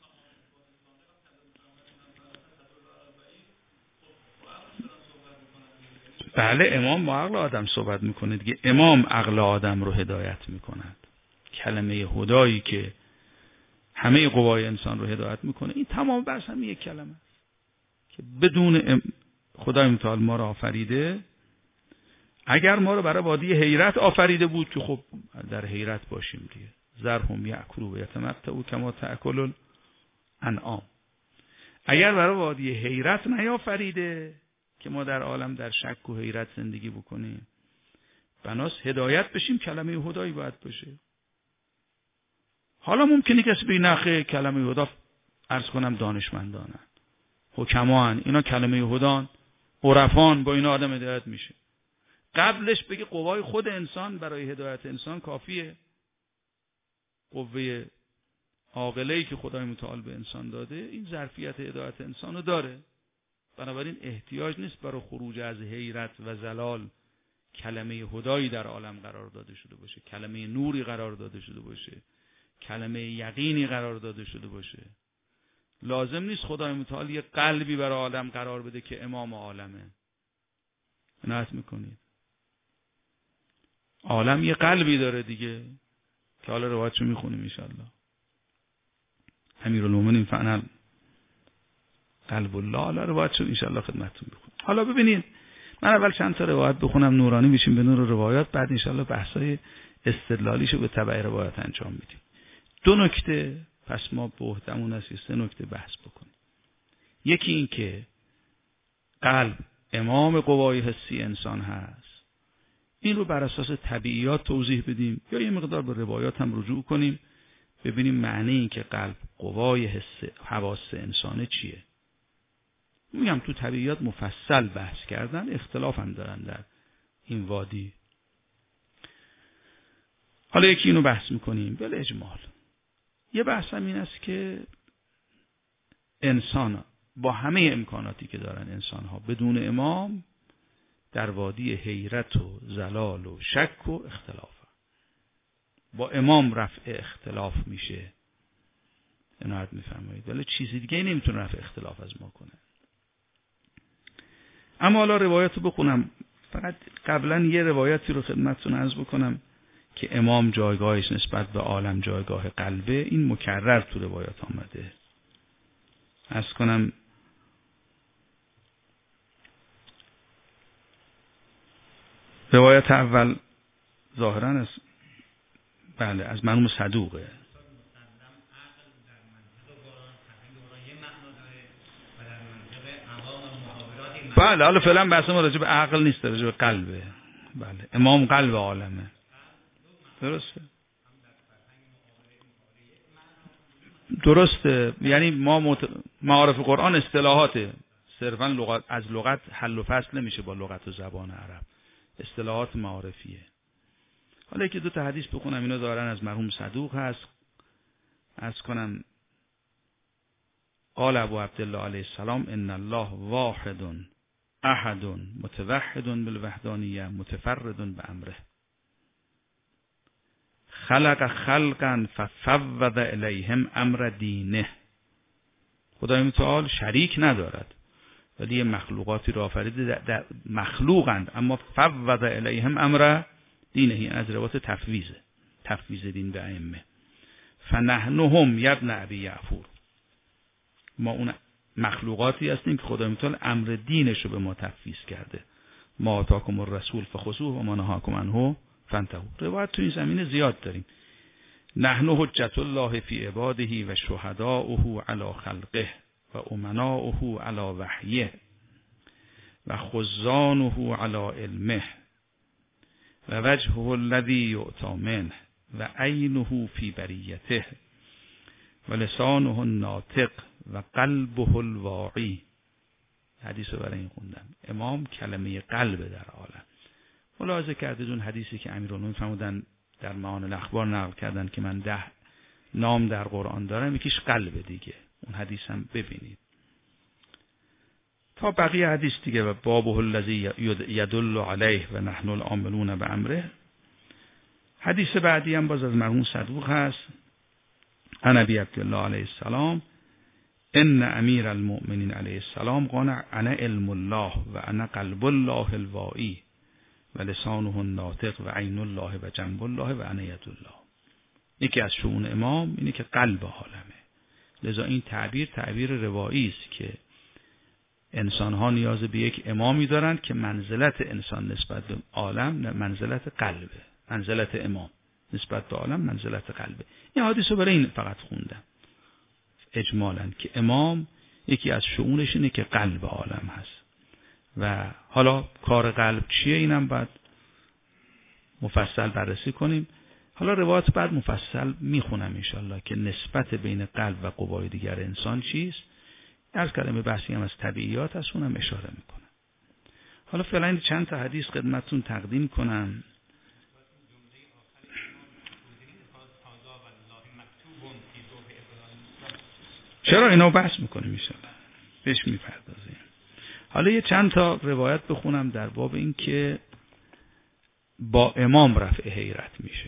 بله امام با عقل آدم صحبت میکنه دیگه. امام عقل آدم رو هدایت میکند. کلمه هدایی که همه قوای انسان رو هدایت میکنه، این تمام بحث هم یک کلمه که بدون خدای متعال ما رو آفریده. اگر ما رو برای وادی حیرت آفریده بود که خب در حیرت باشیم دیگه. ذرهم یأکلوا و یتمتعوا کما تأکل الانعام. اگر برای وادی حیرت نیافریده که ما در عالم در شک و حیرت زندگی بکنیم، بناس هدایت بشیم کلمه هدایی باید باشه. حالا ممکنه کسی بگه نخه کلمه هدا عرض کنم دانشمندانن، حکمان، اینا کلمه هدان، عرفان، با اینا آدم هدایت میشه. قبلش بگه قوای خود انسان برای هدایت انسان کافیه. قوه عاقله‌ای که خدای متعال به انسان داده این ظرفیت هدایت انسان رو داره. بنابراین احتیاج نیست برای خروج از حیرت و ضلال کلمه هدایی در عالم قرار داده شده باشه، کلمه نوری قرار داده شده باشه، کلمه یقینی قرار داده شده باشه. لازم نیست خدای متعال یه قلبی برای عالم قرار بده که امام عالمه. عنایت میکنید عالم یه قلبی داره دیگه که حالا روایتشو میخونیم انشالله. امیرالمومنین فعلا قلب الله، حالا روایتشو انشالله خدمتتون بخونم. حالا ببینید من اول چند تا روایت بخونم نورانی بشیم به نور روایات، بعد انشالله بحثای استدلالیشو به تبع روایت انجام میدیم. دو نکته پس ما به عهدمون است سه نکته بحث بکنیم. یکی این که قلب امام قوای حسی انسان هست، این رو بر اساس طبیعیات توضیح بدیم یا یه مقدار به روایات هم رجوع کنیم ببینیم معنی این که قلب قوای حس حواس انسانه چیه. میگم تو طبیعیات مفصل بحث کردن، اختلاف هم دارن در این وادی. حالا یکی اینو بحث میکنیم بل اجمال. یه بحث هم این است که انسان با همه امکاناتی که دارن انسان ها بدون امام در وادی حیرت و ضلال و شک و اختلاف. با امام رفع اختلاف میشه. عنایت میفرمایید. ولی چیزی دیگه نمیتونه رفع اختلاف از ما کنه. اما حالا روایت رو بخونم. فقط قبلا یه روایتی رو خدمتتون عرض بکنم که امام جایگاهش نسبت به عالم جایگاه قلبه. این مکرر تو روایات آمده. عرض کنم روایت اول ظاهرا از بله از مرحوم صدوقه. بله حالا فعلا بحث ما راجع به عقل نیست، راجع به قلبه. بله امام قلب عالمه. درسته درسته یعنی ما مت... معارف قرآن اصطلاحاته، صرفا لغت از لغت حل و فصل نمیشه با لغت و زبان عرب، اصطلاحات معارفیه. حالا یکی دو تا حدیث بخونم اینا دارن از مرحوم صدوق هست. عرض کنم قال ابو عبدالله علیه السلام ان الله واحد احد متوحد بالوحدانیه متفرد بامره خلق خلقا ففوض الیهم امر دینه. خدای متعال شریک ندارد ولی یه مخلوقاتی را آفریده در مخلوقند اما فوض الیهم امر دینه. این از روایت تفویضه، تفویض دین به ائمه. فنحنهم یبن ابی یعفور، ما اون مخلوقاتی هستیم که خدای متعال امر دینش رو به ما تفویض کرده. ما آتاکم الرسول فخذوه و ما نهاکم عنه فانتهوا. روایت تو این زمینه زیاد داریم. نحن حجت الله فی عباده و شهداؤه علی خلقه و امناؤه علی وحیه و خزانه علی علمه و وجهه الذی یؤتی منه و عینه فی بریته و لسانه الناطق و قلبه الواعی. حدیث رو برای این خوندم. امام کلمه قلب در عالم. ملاحظه کردید اون حدیثی که امیرالمومنین فرمودن در معانی الاخبار نقل کردن که من ده نام در قرآن دارم، یکیش قلب دیگه. اون حدیث هم ببینید تا بقیه حدیث دیگه. و بابه الذی یدل علیه و نحن العاملون بامره. حدیث بعدی هم باز از مرحوم صدوق هست. عن ابی عبدالله علیه السلام ان امیر المؤمنین علیه السلام قال انا علم الله و انا قلب الله الواعی و لسانه الناطق و عین الله و جنب الله و انا ید الله. یکی از شؤون امام اینه که قلب عالمه. لذا این تعبیر تعبیر روایی است که انسان ها نیاز به یک امامی دارند که منزلت انسان نسبت به عالم منزلت قلبه. منزلت امام نسبت به عالم منزلت قلبه. این حدیث رو برای این فقط خوندم اجمالاً که امام یکی از شؤونش اینه که قلب عالم هست. و حالا کار قلب چیه اینم بعد مفصل بررسی کنیم. حالا روایت بعد مفصل میخونم انشالله که نسبت بین قلب و قوای دیگر انسان چیست. از کلمه بحثی هم از طبیعیات هست، اونم اشاره میکنم. حالا فعلا چند تا حدیث خدمتتون تقدیم کنم. چرا اینا بحث میکنیم انشالله بهش میپردازیم. حالا یه چند تا روایت بخونم در باب این که با امام رفع حیرت میشه.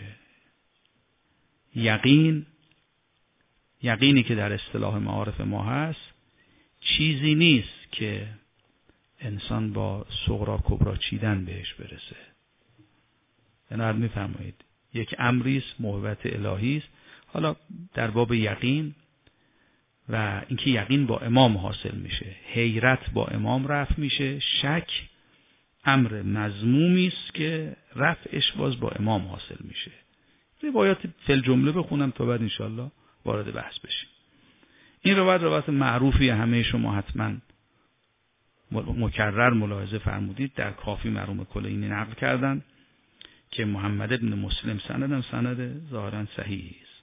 یقین، یقینی که در اصطلاح معارف ما هست چیزی نیست که انسان با صغرا کبرا چیدن بهش برسه. یعنی میفرمایید یک امری است موهبت الهی است. حالا در باب یقین و اینکه یقین با امام حاصل میشه، حیرت با امام رفع میشه، شک امر مذمومی است که رفعش باز با امام حاصل میشه. روایات فل جمله بخونم تا بعد انشالله وارد بحث بشیم. این روایت روایت معروفی همه شما حتما مکرر ملاحظه فرمودید. در کافی مرحوم کلینی نقل کردن که محمد ابن مسلم سندم سند ظاهرا صحیحی است.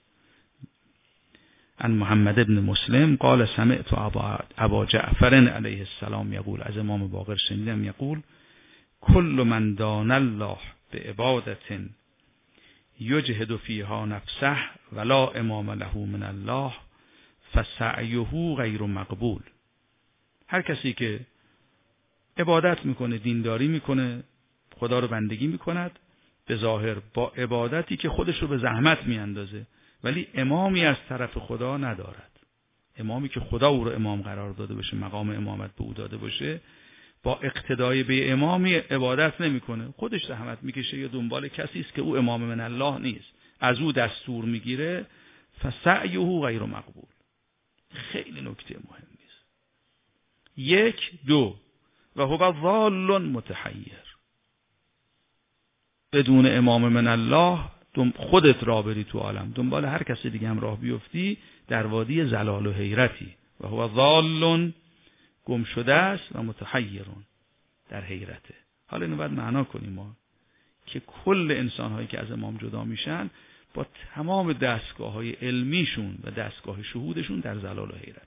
ان محمد ابن مسلم قال سمعت ابا جعفر علیه السلام یقول، از امام باقر شنیدم یقول کل من دان الله به عبادت یجهد فیها نفسه ولا امام له من الله فسعیه غیر مقبول. هر کسی که عبادت میکنه، دینداری میکنه، خدا رو بندگی میکند به ظاهر با عبادتی که خودش رو به زحمت میاندازه ولی امامی از طرف خدا ندارد، امامی که خدا او رو امام قرار داده باشه، مقام امامت به او داده باشه، با اقتدای به امامی عبادت نمیکنه، خودش زحمت میکشه یا دنبال کسی است که او امام من الله نیست، از او دستور میگیره، فسعیه غیر مقبول. خیلی نکته مهمی است. یک دو و هو ضال متحیر. بدون امام من الله خودت راه بری تو عالم، دنبال هر کسی دیگه هم راه بیفتی در وادی زلال و حیرتی. و هو ضال گم شده است و متحیرون در حیرته. حالا اینو باید معنا کنیم ما که کل انسان هایی که از امام جدا میشن با تمام دستگاه های علمیشون و دستگاه شهودشون در زلال و حیرت.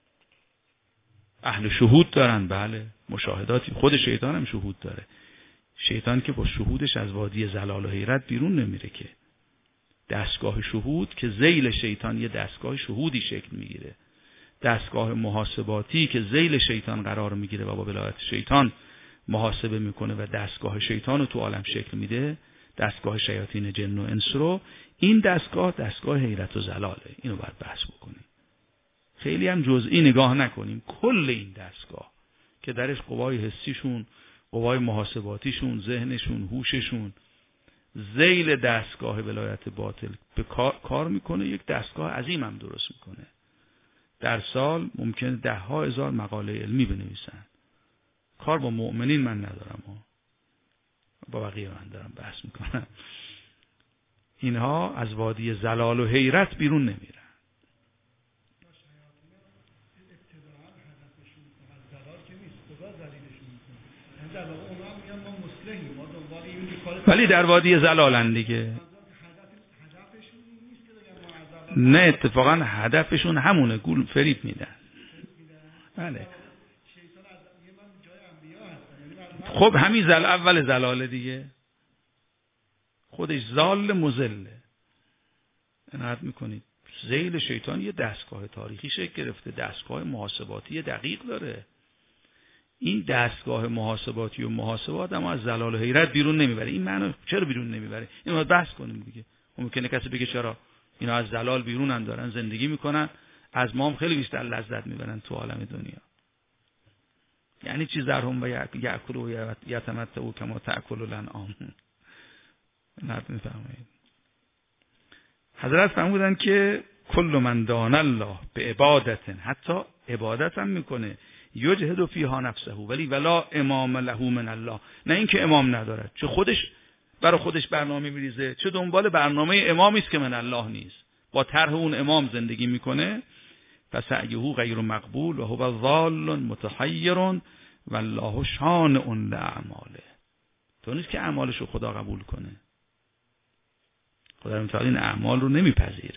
اهل شهود دارن، بله، مشاهداتی، خود شیطان هم شهود داره. شیطان که با شهودش از وادی زلال و حیرت بیرون نمیره که. دستگاه شهود که ذیل شیطان یه دستگاه شهودی شکل میگیره، دستگاه محاسباتی که ذیل شیطان قرار میگیره و با ولایت شیطان محاسبه میکنه و دستگاه شیطان رو تو عالم شکل میده، دستگاه شیاطین جن و انس رو. این دستگاه دستگاه حیرت و زلاله. اینو باید بحث بکنیم، خیلی هم جزئی نگاه نکنیم. کل این دستگاه که درش قوای حسیشون، قوای محاسباتیشون، ذهنشون، هوششون ذیل دستگاه ولایت باطل به کار, کار میکنه، یک دستگاه عظیم هم درست میکنه. در سال ممکنه ده ها هزار مقاله علمی بنویسن. کار با مؤمنین من ندارم، با بقیه من دارم بحث میکنم. اینها از وادی زلال و حیرت بیرون نمیرن. ولی در وادی زلالن دیگه. نه اتفاقا هدفشون همونه، گول فریب میدن. بله خب همین زل اول زلاله دیگه، خودش زال مزله. عنایت میکنید ذیل شیطان یه دستگاه تاریخی شکل گرفته، دستگاه محاسباتی دقیق داره. این دستگاه محاسباتی و محاسبات اما از زلال و حیرت بیرون نمیبره. این معنی چرا بیرون نمیبره؟ اینو باید بحث کنیم دیگه. ممکنه کسی بگه چرا اینا از زلال بیرونن، دارن زندگی میکنن، از ما هم خیلی بیشتر لذت میبرن تو عالم دنیا. یعنی چی ذرهم و یأکل و یتمتع کما تأکل الانعام؟ نرد میفهمید. حضرت فرمودن که کل من دان الله به عبادت، حتی عبادت هم میکنه، یجهد فیها نفسه ولی ولا امام له من الله، نه اینکه امام نداره، چه خودش برای خودش برنامه میریزه، چه دنبال برنامه امامی است که من الله نیست، با طرح اون امام زندگی میکنه. فسعیه غیر مقبول و هو ضال متحیر والله شانع لاعماله. تو نیست که اعمالش رو خدا قبول کنه، خدا متعال این اعمال رو نمیپذیره.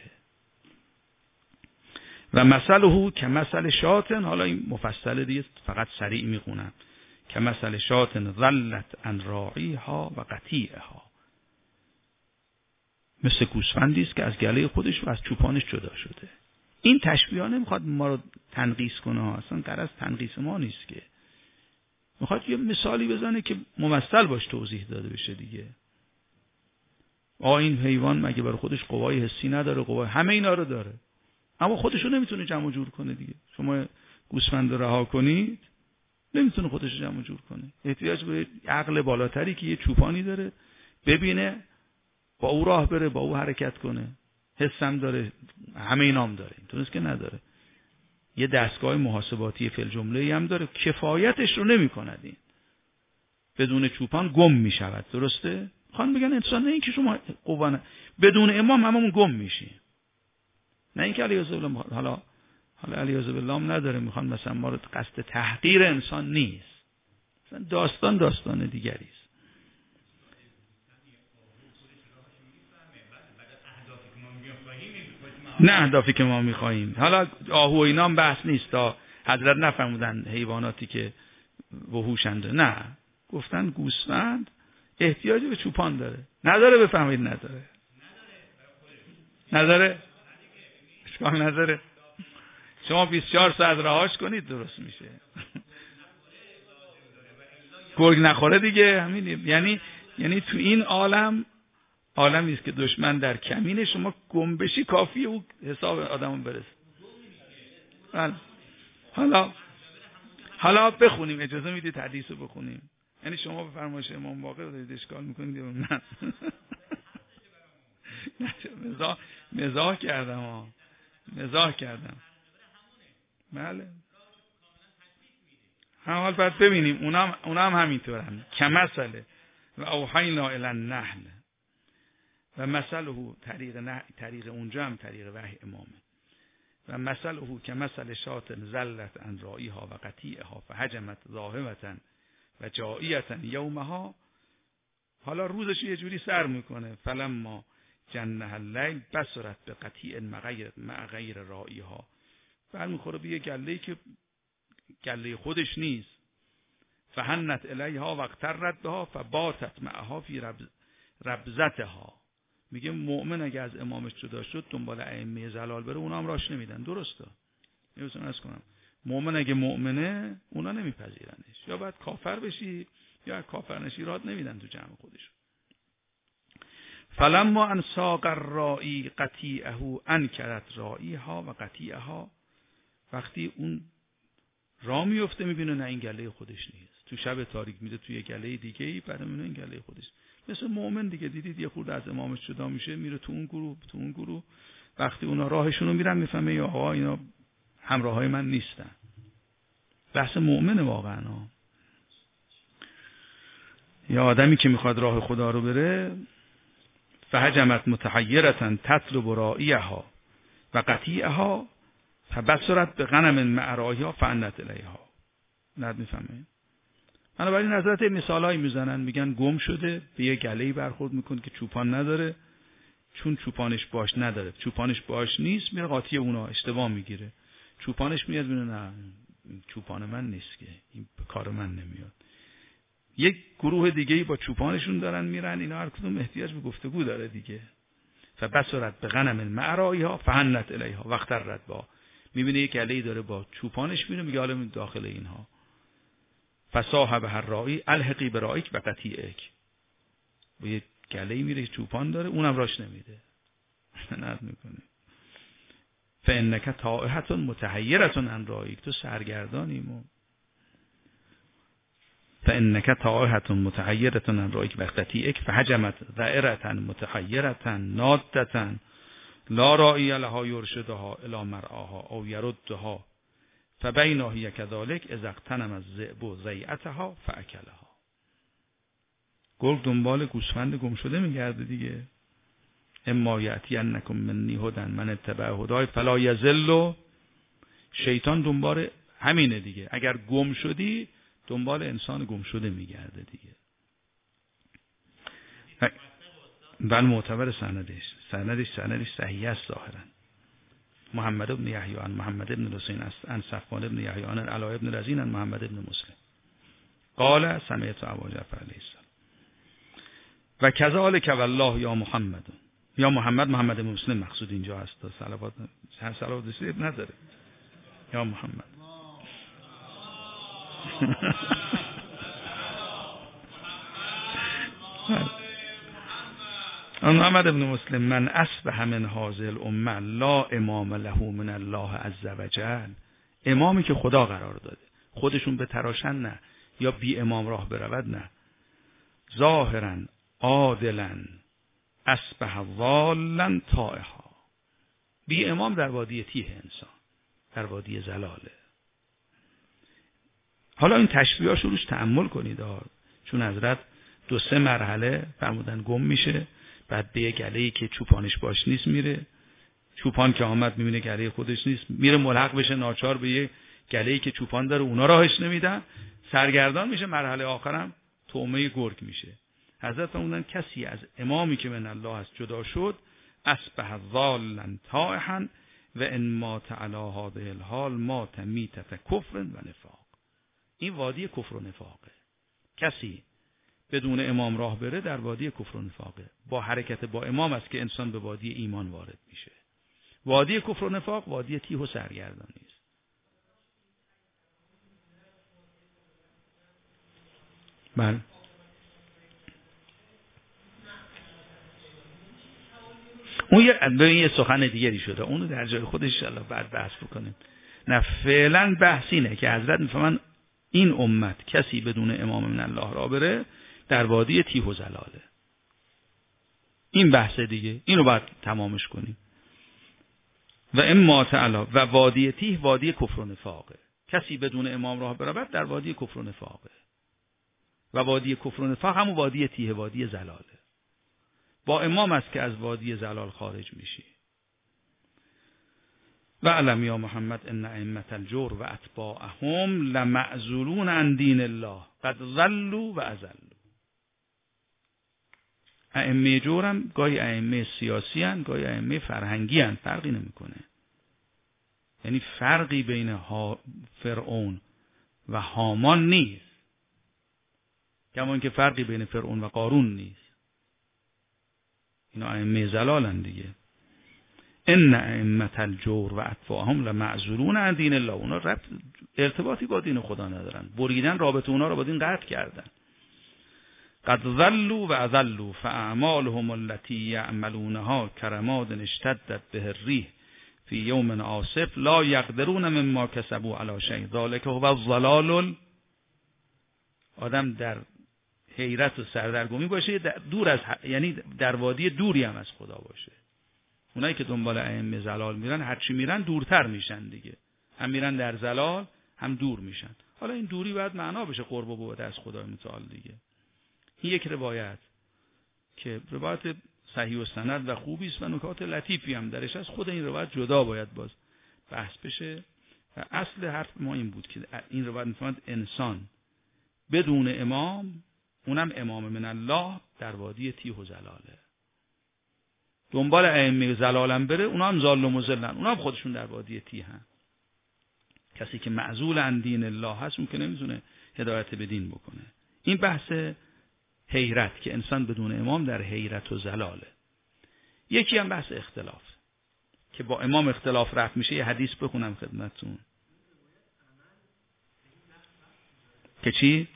و مثله که مثل شاتن، حالا این مفصل دیگه فقط سریع میخونم، که مثل شاتن ظلت عن راعیها و قطیعها، مثل گوسفندی است که از گله خودش و از چوپانش جدا شده. این تشبیه ها نمیخواد ما رو تنقیص کنه ها، اصلا غرض تنقیص ما نیست، که میخواد یه مثالی بزنه که ممثل باش توضیح داده بشه دیگه. آ این حیوان مگه برای خودش قوای حسی نداره؟ قوای همه اینا رو داره، اما خودش رو نمیتونه جمع جور کنه دیگه. شما گوسفند رو رها کنید نمیتونه خودش رو جمع جور کنه، احتیاج به عقل بالاتری که یه چوپانی داره، ببینه با او راه بره، با او حرکت کنه، حسم داره، همه اینام داره. اینطوریه که نداره. یه دستگاه محاسباتی فی الجمله هم داره، کفایتش رو نمی‌کند. این بدون چوپان گم میشود. درسته؟ خان بگن انسان نه اینکه شما قوانه بدون امام هممون گم میشیم، نه اینکه علیه بالله حالا حالا علیه بالله نداره، میخوان مثلا ما رو قصد تحقیر انسان نیست، مثلا داستان داستان دیگری است. نه اهدافی که ما میخواهیم. حالا آهو و اینام بحث نیست، تا حضرت نفرمودن حیواناتی که وحوشنده، نه گفتن گوسفند احتیاج به چوپان داره. نداره بفهمید نداره نداره اشکال نداره. شما بیست و چهار ساعت رهاش کنید درست میشه. گرگ نخوره دیگه همین. یعنی یعنی تو این عالم عالمی است که دشمن در کمینه، شما گم بشی کافیه او حساب آدمون برسه. حالا حالا حالا بخونیم، اجازه میدید حدیث رو بخونیم؟ یعنی شما به فرمایش امام باقر دارید اشکال میکنید؟ من مزاح مزاح کردم ها مزاح کردم. بله حال بعد ببینیم اونام اونام همینطورن. کمثل و اوحینا الی النحل و مثله طریق نه طریق اونجا هم طریق وحی امامه. و مثله که مثل شات زلت عن رایها و قطیعها فهجمت ذاهبتا و جائیتا یومها. حالا روزش یه جوری سر میکنه. فلما جنح اللیل بصرت به قطیع مع غیر رایها، برمیخوره به یه گله‌ای که گله خودش نیست. فهنت الیها و اقترت بها فباتت معها فی ربزتها. میگه مؤمن اگه از امامش جدا شد دنبال ائمه زلال بره، اونا هم راش نمیدن. درسته؟ میگم از کنم مؤمن اگه مؤمنه اونا نمیپذیرنش، یا باید کافر بشی یا کافر نشی راد نمیدن تو جمع خودش. فلما ان ساق الرائی قطیعه انکرت راییها و قطیعها. وقتی اون راه میفته میبینه نه این گله خودش نیست، تو شب تاریک میره توی گله دیگه ای، بعد میبینه این گله خودش. مثل مؤمن دیگه، دیدید یه خورده از امامش جدا میشه میره تو اون گروه تو اون گروه وقتی اونا راهشون رو میرن میفهمه یا آقا اینا همراهای من نیستن. بحث مؤمنه واقعا. یا آدمی که میخواد راه خدا رو بره، فهجمت متحیرتن تطلب رائیها و قطیعها فبصرت به غنم معرایها فعنت الیها. نرد میفهمه. بنابراین حضرت مثالایی میزنن، میگن گم شده به یه گله‌ای برخورد میکنه که چوپان نداره، چون چوپانش باش نداره، چوپانش باش نیست، میره قاطی اونا، اشتباه میگیره. چوپانش میاد میونه نه چوپان من نیست که، این کار من نمیاد. یک گروه دیگه‌ای با چوپانشون دارن میرن، اینا هر کدوم احتیاج به گفتگو داره دیگه. فبصرت بغنم المعرایها فحنت الیها واخترت با، میبینه یک گله‌ای داره با چوپانش میره، میگه حالا داخل اینها. فصاحب هر راعی الحقی برایک و قطیعک، با یک گله‌ای میره چوپان داره، اونم راش نمیده، نرد میکنه. فانک تائهة متحیرة عن رایک، تو سرگردانیم. فانک تائهة متحیرة عن رایک و قطیعک فهجمت ذعرة متحیرة نادة لا راعی لها یرشدها الی مرعاها او یردها فبینا هی کذالک اذا اغتنم الذئب ضیعتها فاکلها. گرگ دنبال گوسفند گم شده میگرده دیگه. اما یأتینکم منی هدی من اتبع هدای فلا یضل. شیطان دنبال همینه دیگه، اگر گم شدی دنبال انسان گم شده میگرده دیگه. بل معتبر سندش سندش سندش صحیح است ظاهرا. محمد ابن یحیی عن محمد ابن حسین عن صفوان ابن یحیی عن العلاء ابن رزین عن محمد ابن مسلم قال سمعت ابا جعفر علیه السلام و کذالک والله یا محمد. یا محمد محمد ابن مسلم مقصود اینجا هست، صلوات هر صلوات رسید نداره. یا محمد محمد ابن مسلم من اصبح من هذه الامه لا امام له من الله عز وجل. امامی که خدا قرار داده، خودشون به تراشن نه، یا بی امام راه برود نه. ظاهرا عادلا اصبح ضالا طائها. بی امام در وادی تیه انسان، در وادی زلاله. حالا این تشبیهاش روش تأمل کنید ها. چون حضرت دو سه مرحله فرمودن گم میشه، بعد به یه گله‌ای که چوپانش باش نیست میره، چوپان که آمد میبینه گله خودش نیست، میره ملحق بشه ناچار به یه گله‌ای که چوپان داره، اونا راهش نمیدن، سرگردان میشه. مرحله آخرم طعمه گرگ میشه. حضرت فرمودن کسی از امامی که من الله است جدا شد اصبح ضالا طائحا و ان مات علی هذه الحال مات میتة کفر و نفاق. این وادی کفر و نفاقه. کسی بدون امام راه بره در وادی کفر و نفاقه. با حرکت با امام است که انسان به وادی ایمان وارد میشه. وادی کفر و نفاق وادی تیه و سرگردانی است. بله. اون یه ببین یه سخن دیگری شده، اونو در جای خودش ان شاءالله بعد بحث بکنیم. نه فعلا بحث اینه که حضرت میفهمن این امت کسی بدون امام من الله را بره در وادی تیه و زلاله. این بحث دیگه، اینو باید تمامش کنیم. و اما تعالی و وادی تیه وادی کفر و نفاقه. کسی بدون امام راه بره در وادی کفر و نفاقه. و وادی کفر و نفاق همون وادی تیه، وادی زلاله. با امام است که از وادی زلال خارج میشی. و علم یا محمد ان ائمه الجور و اتباعهم لمعزولون عن دین الله قد ضلوا و اضلوا. ائمه جورم گاهی ائمه سیاسی ان، گاهی ائمه فرهنگی ان، فرقی نمیکنه. یعنی فرقی بین ها فرعون و هامان نیست، کما اینکه فرقی بین فرعون و قارون نیست. اینا ائمه زلالن دیگه. ان ائمه الجور و اتباعهم لمعزولون عن دین الله. اونا ربط ارتباطی با دین خدا ندارن، بریدن رابطه اونا رو با دین قطع کردن. قد ضلوا و اضلوا فاعمالهم التي يعملونها كرماد اشتدت به الريح في يوم عاصف لا يقدرون مما كسبوا على شيء ذلك هو الضلال. آدم در حیرت و سردرگمی باشه، دور از ح... یعنی در وادی دوری هم از خدا باشه. اونایی که دنبال ائمه زلال میرن هرچی میرن دورتر میشن دیگه، هم میرن در زلال هم دور میشن. حالا این دوری باید معنا بشه قرب و بعد از خدای متعال دیگه. این یک روایت که روایت صحیح و سند و خوبی است و نکات لطیفی هم درش هست. خود این روایت جدا باید باز بحث بشه و اصل حرف ما این بود که این روایت میفهمد انسان بدون امام، اونم امام من الله، در وادی تیه و زلاله. دنبال ائمه زلالم بره، اونا هم ظالم و مضلن، اونا هم خودشون در وادی تیه هن. کسی که معزول عن دین الله هست اون که نمیتونه هدایت به دین بکنه. این بحث حیرت که انسان بدون امام در حیرت و زلاله. یکی هم بحث اختلاف که با امام اختلاف رفت میشه. یه حدیث بخونم خدمتتون که چی؟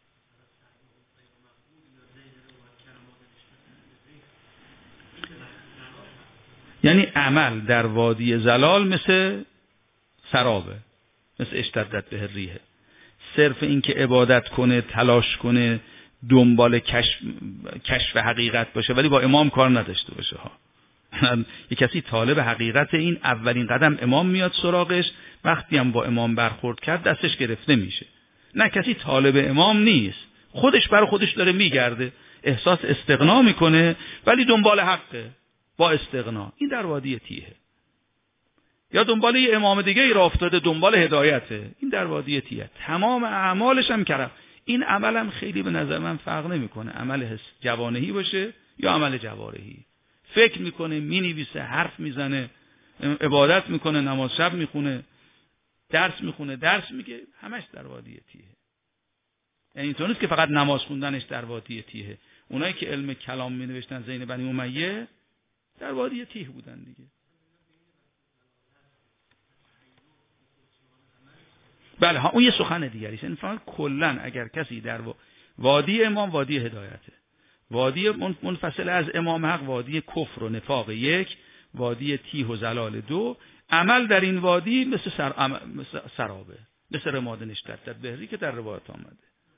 یعنی عمل در وادی زلال مثل سرابه، مثل اشتدت به ریحه. صرف این که عبادت کنه، تلاش کنه، دنبال کشف کشف حقیقت باشه ولی با امام کار نداشته باشه ها. یک کسی طالب حقیقت، این اولین قدم امام میاد سراغش، وقتی هم با امام برخورد کرد دستش گرفته میشه. نه کسی طالب امام نیست، خودش برای خودش داره میگرده، احساس استغنا میکنه ولی دنبال حقه با استغنا. این در وادی تیه. یا دنبال یه امام دیگه ای را افتاده، دنبال هدایته، این در وادی تیه. تمام اعمالش هم کرم. این عمل هم خیلی به نظر من فرق نمیکنه، عمل حس جوانهی باشه یا عمل جوارحی. فکر میکنه، مینویسه، حرف میزنه، عبادت میکنه، نماز شب میخونه، درس میخونه، درس میگه، همش در وادی تیه. یعنی اینطور نیست که فقط نماز خوندنش در وادی تیه. اونایی که علم کلام مینوشتن زین بنی امیه در وادی تیه بودن دیگه. بله ها، اون یه سخن دیگری است. یعنی کلا اگر کسی در وادی امام وادی هدایته، وادی منفصل از امام حق وادی کفر و نفاق یک، وادی تیه و زلال دو، عمل در این وادی مثل, سر... عم... مثل سرابه، مثل رماد اشتدت به ریحه که در روایت آمده.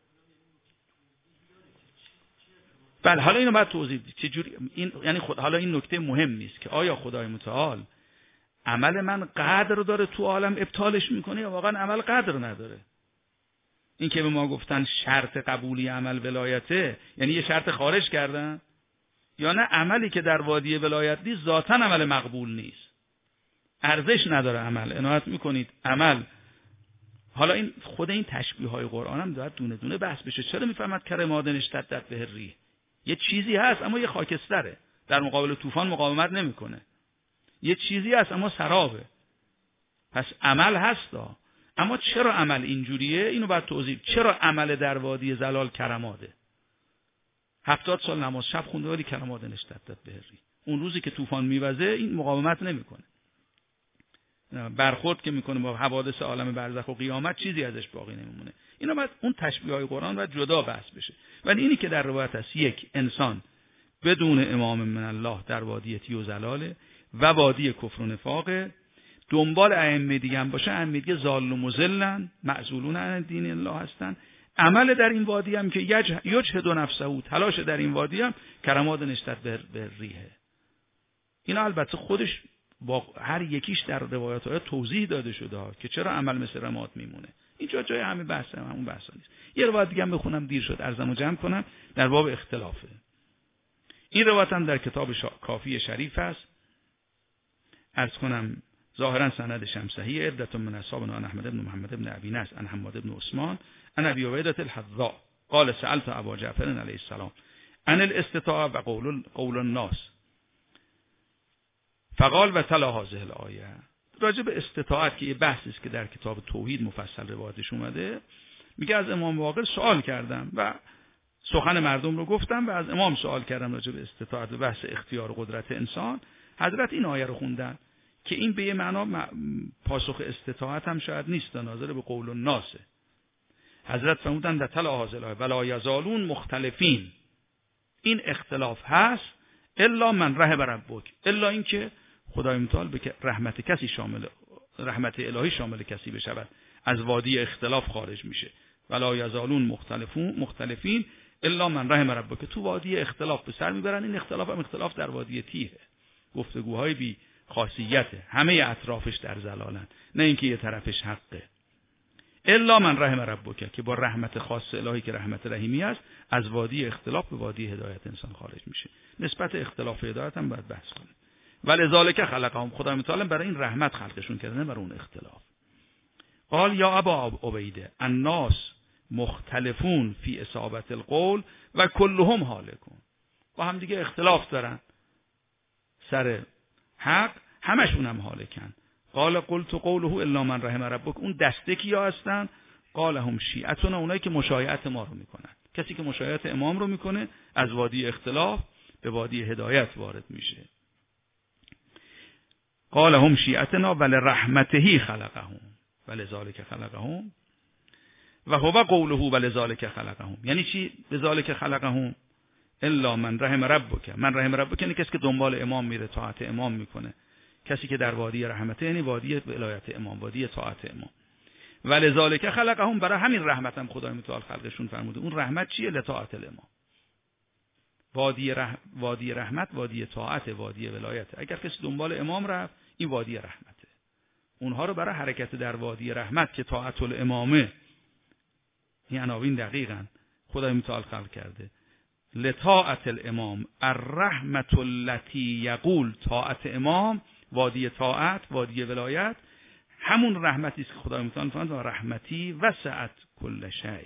بله حالا اینو باید توضیح بدید چجوری این، یعنی خود حالا این نکته مهم نیست که آیا خدای متعال عمل من قدر داره تو عالم ابطالش میکنه یا واقعا عمل قدر نداره. این که به ما گفتن شرط قبولی عمل ولایته، یعنی یه شرط خارج کردن، یا نه عملی که در وادی ولایت نیست ذاتاً عمل مقبول نیست، ارزش نداره عمل. عنایت میکنید عمل. حالا این خود این تشبیه های قرآن هم داره دونه دونه بحث بشه. چرا میفهمد که رمادن اشتدت به ریح، یه چیزی هست اما یه خاکستره، در مقابل طوفان مقاومت نمیکنه. یه چیزی هست اما سرابه. پس عمل هستا، اما چرا عمل اینجوریه؟ اینو باید توضیح. چرا عمل در وادی زلال کرماده؟ هفتاد سال نماز شب خونده ولی کرماده نشتدت به ری. اون روزی که طوفان میوزه این مقاومت نمیکنه، برخورد که میکنه با حوادث عالم برزخ و قیامت چیزی ازش باقی نمیمونه. اینا باید اون تشبیه های قرآن باید جدا بحث بشه. ولی اینی که در روایت هست، یک انسان بدون امام من الله در وادی تی و زلاله و وادی کفر و نفاقه، دنبال ائمه دیگه هم باشه، ائمه دیگه ضال و مضلن، معزولون عن دین الله هستن. عمل در این وادی هم که یجهد نفسه، تلاش در این وادی هم کرماد نشتت به ریحه. اینا البته خودش با هر یکیش در روایات های توضیح داده شده ها که چرا عمل مثل رماد میمونه. اینجا جای همه بحث هم همون بحثا نیست. یه روایت دیگه هم بخونم دیر شد، عرضمو جمع کنم، در باب اختلافه. این روایت هم در کتاب شا... کافی شریف است. عرض کنم ظاهرا سندش هم صحیح. عدة من اصحابنا عن احمد بن محمد بن ابي نصر عن حماد بن عثمان عن ابي عبيدة الحذاء قال سألت ابا جعفر علیه السلام عن الاستطاعة و قول قول الناس فقال و تلا هذه الآیه. راجع به استطاعت که یه بحثی است که در کتاب توحید مفصل روایتش اومده، میگه از امام باقر سوال کردم و سخن مردم رو گفتم و از امام سوال کردم راجع به استطاعت و بحث اختیار و قدرت انسان. حضرت این آیه رو خوندن که این به یه معنا پاسخ استطاعت هم شاید نیست، ناظر به قول الناس. حضرت فرمودن در تلا هذه الآیه ولا یزالون مختلفین، این اختلاف هست الا من رحم ربک، الا اینکه خدای متعال به رحمت کسی شامل، رحمت الهی شامل کسی بشود، از وادی اختلاف خارج میشه. ولا یزالون مختلفون مختلفین الا من رحم ربک، تو وادی اختلاف به سر میبرن. این اختلاف هم اختلاف در وادی تیه، گفتگوهای بی خاصیته، همه اطرافش در زلالن، نه اینکه یه طرفش حقه. الا من رحم ربک، که با رحمت خاص الهی که رحمت رحیمی است، از وادی اختلاف به وادی هدایت انسان خارج میشه. نسبت اختلاف و هدایت هم باید بحث کنیم. ولذالک خلقهم، خدای متعال برای این رحمت خلقشون کرده، نه برای اون اختلاف. قال یا ابا عبیده الناس مختلفون فی اصابت القول و کلهم هالکون، با هم دیگه اختلاف دارن، سر حق همشون هم هالکن. قال قلت قوله الا من رحم ربک. اون دسته کیا هستن؟ قال هم شیعتون، اونایی که مشایعت ما رو میکنن. کسی که مشایعت امام رو میکنه از وادی اختلاف به وادی هدایت وارد میشه. قال هم شیعتنا ولرحمته خلقهم ولذالک خلقهم و هو قوله ولذالک خلقهم. یعنی چی بذالک خلقهم؟ الا من رحم ربک. من رحم ربک یعنی کسی که دنبال امام میره، طاعت امام میکنه، کسی که در وادی رحمته، یعنی وادی ولایت امام، وادی طاعت امام. ولذالک خلقهم، برای همین رحمت هم خدای متعال خلقشون فرموده. اون رحمت چیه؟ لطاعت الامام. وادی رح... وادی رحمت وادی طاعت، وادی ولایت. اگر کسی دنبال امام رفت، این وادی رحمته. اونها رو برای حرکت در وادی رحمت که طاعت الامامه، این عناوین دقیقاً خدای متعال خلق کرده. لطاعت الامام الرحمت التي یقول، طاعت امام، وادی طاعت، وادی ولایت، همون رحمتی است که خدای متعال فرمود رحمتی وسعت کل شیء.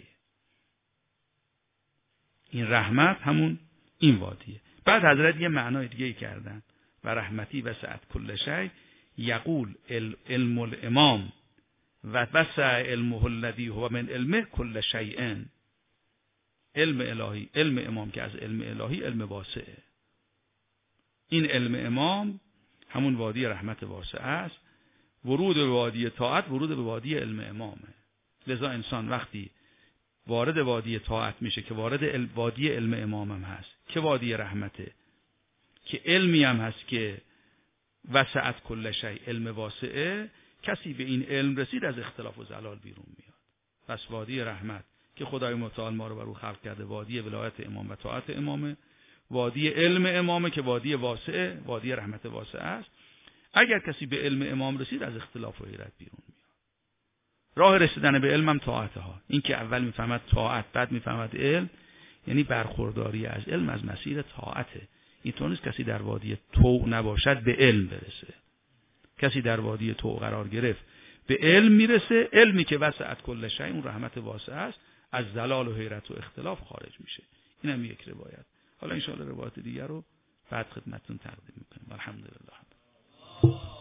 این رحمت همون این وادیه. بعد حضرت یه معنای دیگه کردن و رحمتی وسعت کل شیء یقول علم الامام و وسع علمه الذی هو من علمه کل شیء. علم الهی، علم امام که از علم الهی علم واسعه. این علم امام همون وادی رحمت واسعه است. ورود به وادی طاعت ورود به وادی علم امامه. لذا انسان وقتی وارد وادی طاعت میشه که وارد وادی علم امام هم هست که وادی رحمته، که علمی هم هست که وسعت کل شیء، علم واسعه، کسی به این علم رسید از اختلاف و ضلال بیرون میاد. پس وادی رحمت که خدای متعال ما رو بر او خلق کرده، وادی ولایت امام و طاعت امامه. وادی علم امامه که وادی واسعه، وادی رحمت واسعه است. اگر کسی به علم امام رسید از اختلاف و حیرت بیرون میاد. راه رسیدن به علم هم طاعت ها. این که اول میفهمد طاعت بعد میفهمد علم، یعنی برخورداری از علم از مسیر طاعته. اینطور نیست کسی در وادی تو نباشد به علم برسه. کسی در وادی تو قرار گرفت به علم میرسه. علمی که وسعت کل شیء، اون رحمت واسعه است، از ضلال و حیرت و اختلاف خارج میشه. این هم یک روایت. حالا ان شاء الله روایت دیگر رو بعد خدمتتون تقدیم میکنیم. الحمدلله.